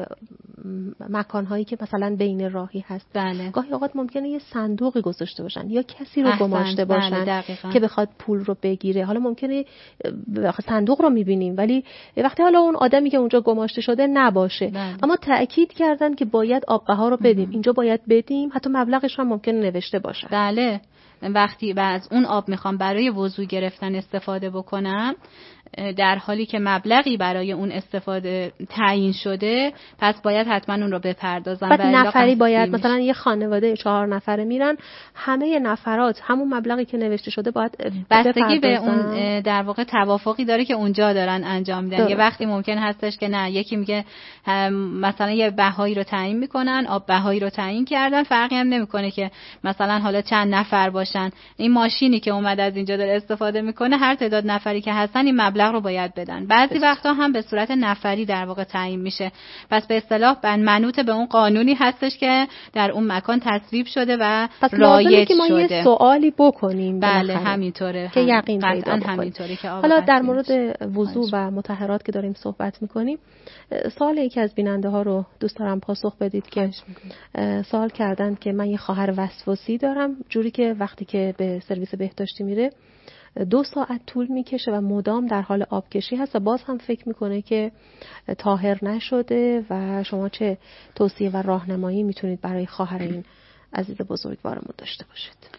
مکان‌هایی که مثلا بین راهی هست، بله. گاهی اوقات ممکنه یه صندوقی گذاشته باشن یا کسی رو گماشته باشن، بله، که بخواد پول رو بگیره. حالا ممکنه صندوق رو می‌بینیم ولی وقتی حالا اون آدمی که اونجا گماشته شده نباشه، بله. اما تأکید کردن که باید آب بها رو بدیم، اینجا باید بدیم، حتی مبلغش هم ممکنه نوشته باشه. بله. وقتی از اون آب میخوام برای وضو گرفتن استفاده بکنم، در حالی که مبلغی برای اون استفاده تعیین شده، پس باید حتما اون رو بپردازم. بعد نفری باید میشه. مثلا یه خانواده چهار نفره میرن، همه نفرات همون مبلغی که نوشته شده باید بستگی به اون در واقع توافقی داره که اونجا دارن انجام میدن. یه وقتی ممکن هستش که نه، یکی میگه مثلا یه بهایی رو تعیین میکنن، آب بهایی رو تعیین کردن، فرقی هم نمیکنه که مثلا حالا چند نفر باشن، این ماشینی که اومد از اینجا داره استفاده میکنه، هر تعداد نفری که هستن این مبلغ رو باید بدن. بعضی وقتا هم به صورت نفری در واقع تعیین میشه. پس به اصطلاح منوط به اون قانونی هستش که در اون مکان تصویب شده و رایج که ما شده. یه سوالی بکنیم. بله همینطوره که یقین قطعا همینطوره که حالا در مورد وضو و مطهرات که داریم صحبت میکنیم، سوال یکی از بیننده ها رو دوست دارم پاسخ بدید که سوال کردن که من یه خواهر وسواسی دارم، جوری که وقتی که به سرویس بهداشتی میره دو ساعت طول میکشه و مدام در حال آبکشی هست و باز هم فکر میکنه که طاهر نشده و شما چه توصیه و راهنمایی میتونید برای خواهر این عزیز بزرگوارمون داشته باشید؟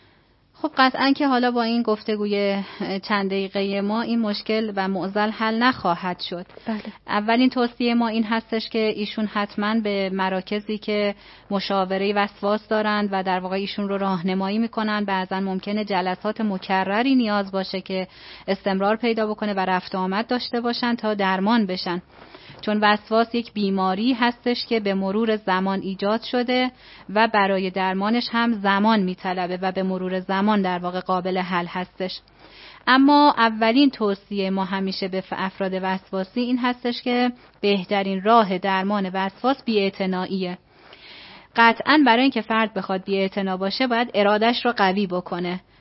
خب قطعا که حالا با این گفتگوی چند دقیقه ما این مشکل و معضل حل نخواهد شد. بله. اولین توصیه ما این هستش که ایشون حتما به مراکزی که مشاوره وسواس دارند و در واقع ایشون رو راهنمایی میکنن، بعضا ممکنه جلسات مکرری نیاز باشه که استمرار پیدا بکنه و رفت آمد داشته باشن تا درمان بشن، چون وسواس یک بیماری هستش که به مرور زمان ایجاد شده و برای درمانش هم زمان میطلبه و به مرور زمان در واقع قابل حل هستش. اما اولین توصیه ما همیشه به افراد وسواسی این هستش که بهترین راه درمان وسواس بی‌اعتناییه. قطعاً برای اینکه فرد بخواد بی‌اعتنا باشه باید ارادش رو قوی بکنه،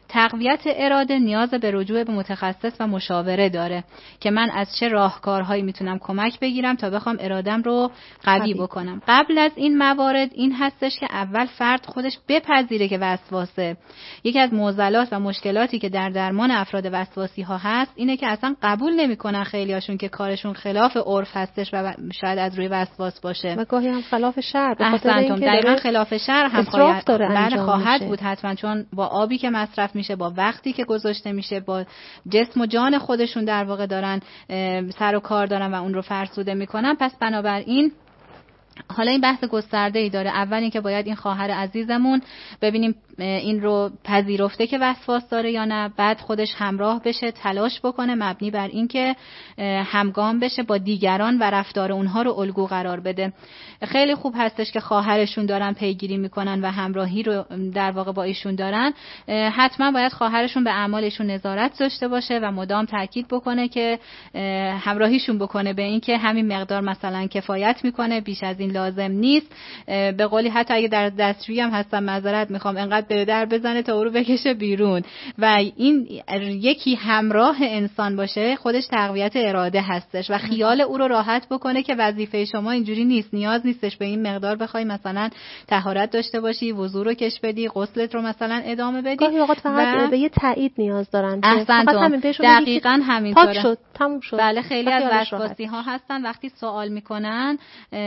تقویت اراده نیاز به رجوع به متخصص و مشاوره داره که من از چه راهکارهایی میتونم کمک بگیرم تا بخوام ارادم رو قوی بکنم. قبل از این موارد این هستش که اول فرد خودش بپذیره که وسواسه. یکی از معضلات و مشکلاتی که در درمان افراد وسواسی ها هست اینه که اصلا قبول نمیکنن خیلیاشون که کارشون خلاف عرف هستش و شاید از روی وسواس باشه و گاهی هم خلاف شرع. به خاطر اینکه دقیقاً خلاف شرع هم بله خواهد بود حتما، چون با آبی که مصرف میشه، با وقتی که گذاشته میشه، با جسم و جان خودشون در واقع دارن سر و کار دارن و اون رو فرسوده میکنن. پس بنابراین حالا این بحث گسترده‌ای داره. اول اینکه باید این خواهر عزیزمون ببینیم این رو پذیرفته که وسواس داره یا نه، بعد خودش همراه بشه، تلاش بکنه مبنی بر اینکه همگام بشه با دیگران و رفتار اونها رو الگو قرار بده. خیلی خوب هستش که خواهرشون دارن پیگیری میکنن و همراهی رو در واقع با ایشون دارن. حتما باید خواهرشون به اعمالشون نظارت داشته باشه و مدام تاکید بکنه که همراهیشون بکنه به اینکه همین مقدار مثلا کفایت میکنه، بیش از این لازم نیست. به قولی حتی اگه در دستشویی هم هستم معذرت میخوام، انقدر به در بزنه تا او رو بکشه بیرون. و این یکی همراه انسان باشه خودش تقویت اراده هستش و خیال او رو راحت بکنه که وظیفه شما اینجوری نیست، نیاز نیستش به این مقدار بخوای مثلا طهارت داشته باشی، وضو رو کش بدی، غسلت رو مثلا ادامه بدی. گاهی اوقات فقط و... به یه تایید نیاز دارن. فقط همین بهشون دقیقاً همینطوره. پاک شد، تموم شد. بله خیلی از وسواسی ها هستن وقتی سوال میکنن،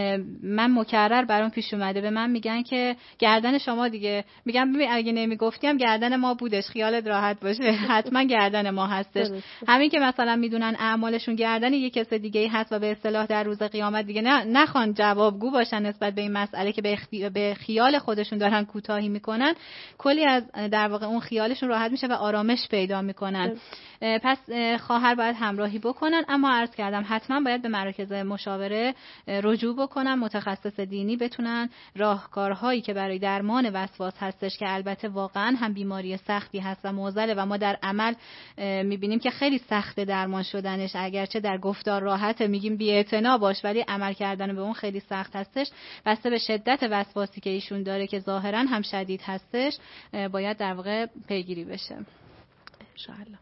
من مکرر برام پیش اومده، به من میگن که گردن شما دیگه، میگم ببین اگه نمیگفتیم گردن ما بودش، خیالت راحت باشه حتما گردن ما هستش. همین که مثلا میدونن اعمالشون گردن یک کس دیگه هست و به اصطلاح در روز قیامت دیگه نه نخوان جوابگو باشن نسبت به این مسئله که به خیال خودشون دارن کوتاهی میکنن، کلی از در واقع اون خیالشون راحت میشه و آرامش پیدا میکنن. پس خواهر باید همراهی بکنن، اما عرض کردم حتما باید به مراکز مشاوره رجوع بکنن، متخصص دینی بتونن راهکارهایی که برای درمان وسواس هستش که البته واقعا هم بیماری سختی هست و معضله و ما در عمل میبینیم که خیلی سخت درمان شدنش، اگرچه در گفتار راحت میگیم بی‌اعتنا باش، ولی عمل کردن به اون خیلی سخت هستش. بسته به شدت وسواسی که ایشون داره که ظاهرا هم شدید هستش باید در واقع پیگیری بشه ان شاءالله.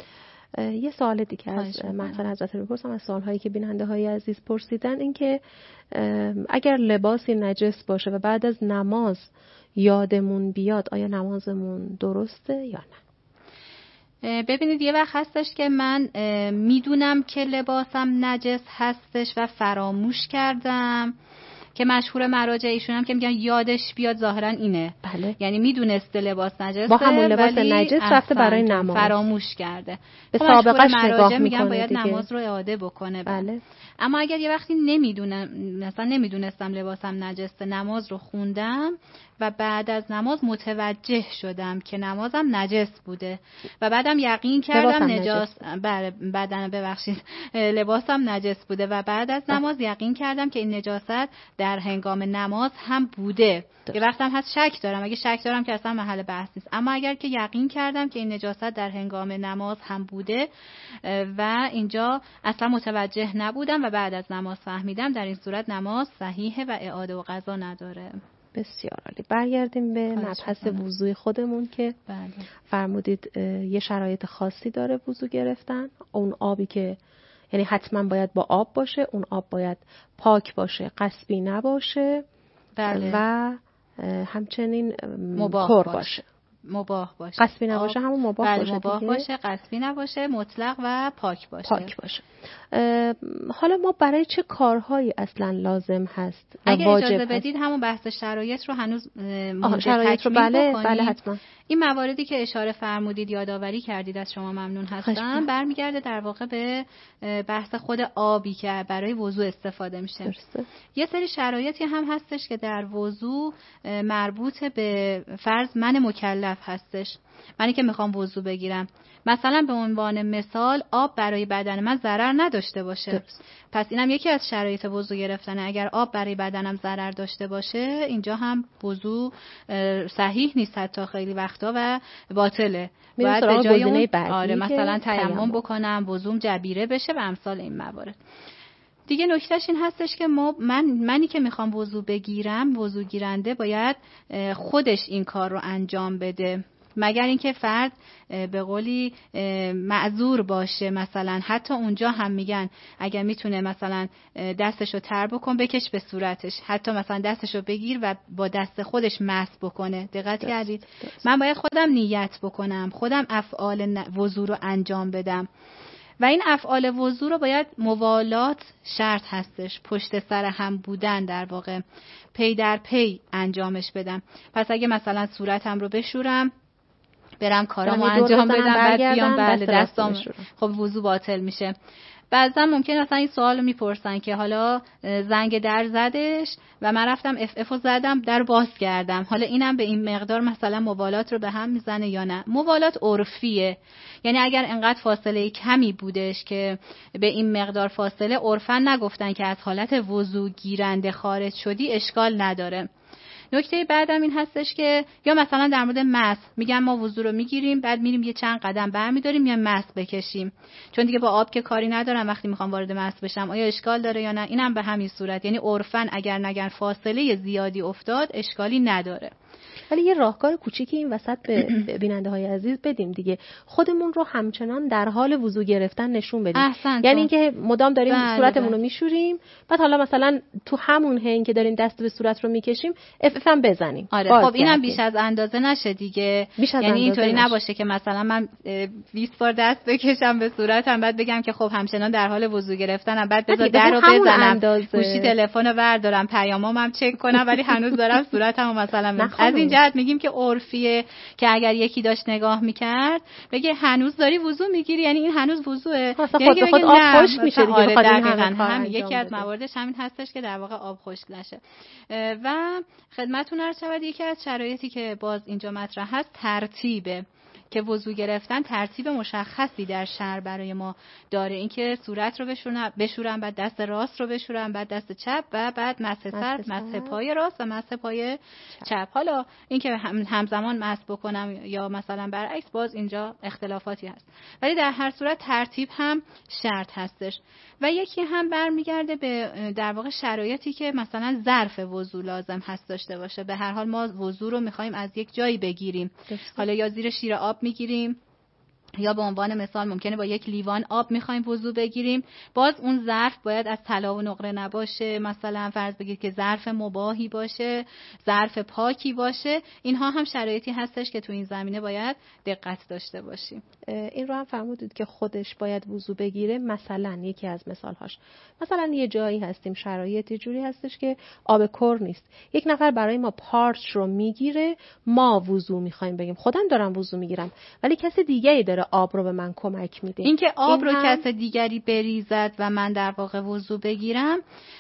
یه سوال دیگه از محسن حضرت بپرسم از سوالهایی که بیننده های عزیز پرسیدن، این که اگر لباسی نجس باشه و بعد از نماز یادمون بیاد آیا نمازمون درسته یا نه؟ ببینید یه وقت هستش که من میدونم که لباسم نجس هستش و فراموش کردم، که مشهور مراجع ایشون هم که میگن یادش بیاد ظاهرا اینه. بله. یعنی میدونسته لباس نجسه با همون لباس نجس رفته برای نماز فراموش کرده، به سابقش نگاه میگن باید دیگه. نماز رو اعاده بکنه. بله. اما اگر یه وقتی نمیدونم مثلا نمیدونستم لباسم نجسه، نماز رو خوندم و بعد از نماز متوجه شدم که نمازم نجس بوده و بعدم یقین کردم نجاس بله بدن ببخشید لباسم نجس بوده و بعد از نماز یقین کردم که این نجاست در هنگام نماز هم بوده. یه وقتم هست شک دارم، اگه شک دارم که اصلا محل بحث نیست، اما اگر که یقین کردم که این نجاست در هنگام نماز هم بوده و اینجا اصلا متوجه نبودم و بعد از نماز فهمیدم، در این صورت نماز صحیحه و اعاده و قضا نداره. بسیار عالی. برگردیم به مبحث وضوی خودمون که بله. فرمودید یه شرایط خاصی داره وضو گرفتن. اون آبی که یعنی حتما باید با آب باشه، اون آب باید پاک باشه، قصبی نباشه. بله. و همچنین مباح پر باشه. باشه. مباح باشه. قصبی نباشه همون مباح بله باشه. مباح دیگه. باشه، قصبی نباشه، مطلق و پاک باشه. پاک باشه. حالا ما برای چه کارهایی اصلا لازم هست و اگه واجب اجازه هست؟ بدید همون بحث شرایط رو هنوز شرایط رو بله بکنیم. بله حتما. این مواردی که اشاره فرمودید یادآوری کردید از شما ممنون هستم، برمیگرده در واقع به بحث خود آبی که برای وضو استفاده میشه. درسته. یه سری شرایطی هم هستش که در وضو مربوط به فرض من مکلف هستش، منی که میخوام وضو بگیرم. مثلا به عنوان مثال آب برای بدن من ضرر نداشته باشه. درست. پس اینم یکی از شرایط وضو گرفتنه. اگر آب برای بدنم ضرر داشته باشه اینجا هم وضو صحیح نیست، حتی خیلی وقتا و باطله. باید به جای اون آره مثلا تیمم بکنم، وضوم جبیره بشه و امثال این موارد. دیگه نکتهش این هستش که ما من منی که میخوام وضو بگیرم، وضو گیرنده باید خودش این کار رو انجام بده. مگر اینکه فرد به قولی معذور باشه. مثلا حتی اونجا هم میگن اگر میتونه مثلا دستشو تر بکن بکش به صورتش، حتی مثلا دستشو بگیر و با دست خودش مسح بکنه. دقت کردید؟ من باید خودم نیت بکنم، خودم افعال وضو رو انجام بدم و این افعال وضو رو باید موالات شرط هستش، پشت سر هم بودن، در واقع پی در پی انجامش بدم. پس اگه مثلا صورتم رو بشورم برم کارامو انجام بدم بعد بیام بله دستام، خب وضو باطل میشه. بعضا ممکن اصلا این سوالو میپرسن که حالا زنگ در زدش و من رفتم اف افو زدم در باز کردم، حالا اینم به این مقدار مثلا موالات رو به هم میزنه یا نه؟ موالات عرفیه، یعنی اگر انقدر فاصله کمی بودش که به این مقدار فاصله، عرفاً نگفتن که از حالت وضو گیرنده خارج شدی اشکال نداره. نکته بعدم این هستش که یا مثلا در مورد مسح میگن ما وضو رو میگیریم بعد میریم یه چند قدم برمیداریم یا مسح بکشیم، چون دیگه با آب که کاری ندارم وقتی میخوام وارد مسح بشم، آیا اشکال داره یا نه؟ اینم به همین صورت، یعنی عرفاً اگر نگن فاصله زیادی افتاد اشکالی نداره. ولی یه راهکار کوچیکی این وسط به بیننده‌های عزیز بدیم دیگه، خودمون رو همچنان در حال وضو گرفتن نشون بدیم. یعنی اینکه مدام داریم بله صورتمون رو میشوریم، بعد حالا مثلا تو همون حین که داریم دست به صورت رو میکشیم اف اف هم بزنیم. آره خب اینم بیش از اندازه نشه دیگه، یعنی اینطوری نباشه که مثلا من بیست بار دست بکشم به صورتم بعد بگم که خب همچنان در حال وضو گرفتنم، بعد بذار درو بزنم، گوشی تلفنو بردارم، پیامامم چک کنم ولی هنوز دارم صورتمو مثلا از این جهت میگیم که عرفیه که اگر یکی داشت نگاه میکرد بگه هنوز داری وضو میگیری، یعنی این هنوز وضوئه، یعنی خود خود آب خشک میشه دیگه. آره دقیقاً هم یکی از مواردش همین هستش که در واقع آب خشک نشه. و خدمتتون عرض شود یکی از شرایطی که باز اینجا مطرح هست ترتیبه، که وضو گرفتن ترتیب مشخصی در شرع برای ما داره، اینکه صورت رو بشورم بشورم بعد دست راست رو بشورم بعد دست چپ و بعد مسح سر، مسح پای راست و مسح پای چپ. حالا اینکه هم همزمان مسح بکنم یا مثلا برعکس باز اینجا اختلافاتی هست، ولی در هر صورت ترتیب هم شرط هستش. و یکی هم برمیگرده به در واقع شرایطی که مثلا ظرف وضو لازم هست داشته باشه. به هر حال ما وضو رو می‌خوایم از یک جایی بگیریم، حالا یا زیر شیر آب میگیریم یا به عنوان مثال ممکنه با یک لیوان آب میخوایم وضو بگیریم، باز اون ظرف باید از طلا و نقره نباشه، مثلا فرض بگید که ظرف مباحی باشه، ظرف پاکی باشه. اینها هم شرایطی هستش که تو این زمینه باید دقت داشته باشیم. این رو هم فرمودید که خودش باید وضو بگیره. مثلا یکی از مثالهاش، مثلا یه جایی هستیم شرایطی جوری هستش که آب کر نیست، یک نفر برای ما پارچ رو میگیره، ما وضو میخوایم بگیم، خودم دارم وضو میگیرم ولی کسی دیگه‌ای داره آب رو به من کمک میده. اینکه آب این رو هم... کس دیگری بریزد و من در واقع وضو بگیرم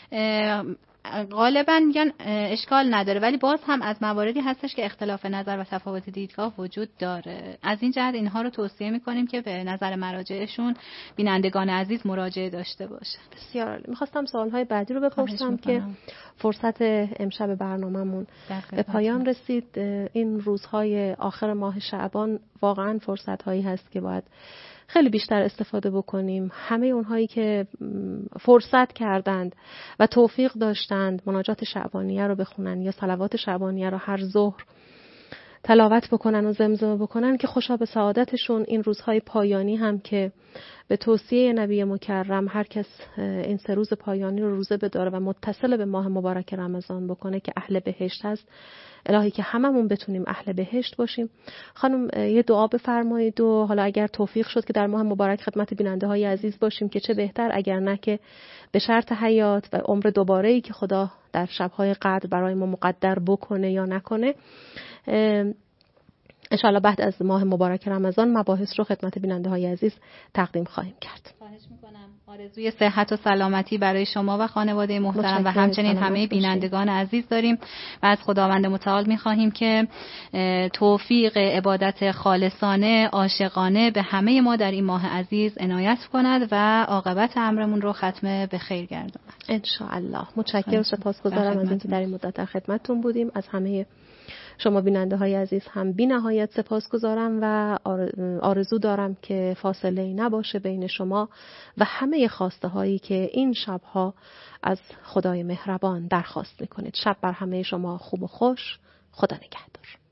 غالبا میگن اشکال نداره، ولی باز هم از مواردی هستش که اختلاف نظر و تفاوت دیدگاه وجود داره. از این جهت اینها رو توصیه میکنیم که به نظر مراجعشون بینندگان عزیز مراجعه داشته باشه. بسیار عالی. میخواستم سوالهای بعدی رو بپرسم که فرصت امشب برنامه‌مون به پایان رسید. این روزهای آخر ماه شعبان واقعا فرصت‌هایی هست که باید خیلی بیشتر استفاده بکنیم. همه اونهایی که فرصت کردند و توفیق داشتند مناجات شعبانیه رو بخونن یا صلوات شعبانیه رو هر ظهر تلاوت بکنن و زمزمه بکنن که خوشا به سعادتشون. این روزهای پایانی هم که به توصیه نبی مکرم هر کس این سه روز پایانی رو روزه بداره و متصل به ماه مبارک رمضان بکنه که اهل بهشت هست. الهی که هممون بتونیم اهل بهشت باشیم. خانم یه دعا بفرمایید و حالا اگر توفیق شد که در ماه مبارک خدمت بیننده های عزیز باشیم که چه بهتر، اگر نه که به شرط حیات و عمر دوباره‌ای که خدا در شب‌های قدر برای ما مقدر بکنه یا نکنه، انشاءالله بعد از ماه مبارک رمضان مباحث رو خدمت بیننده های عزیز تقدیم خواهیم کرد. خواهش میکنم. آرزوی صحت و سلامتی برای شما و خانواده محترم و همچنین همه بینندگان عزیز داریم و از خداوند متعال میخواهیم که توفیق عبادت خالصانه عاشقانه به همه ما در این ماه عزیز عنایت کند و عاقبت امرمون رو ختم به خیر گرداند. انشاءالله. متشکرم و سپاسگزارم از اینکه در این مدت در خدمتتون بودیم. از همه شما بیننده های عزیز هم بی نهایت سپاسگزارم و آرزو دارم که فاصله نباشه بین شما و همه خواسته هایی که این شبها از خدای مهربان درخواست میکنید. شب بر همه شما خوب و خوش. خدا نگهدار.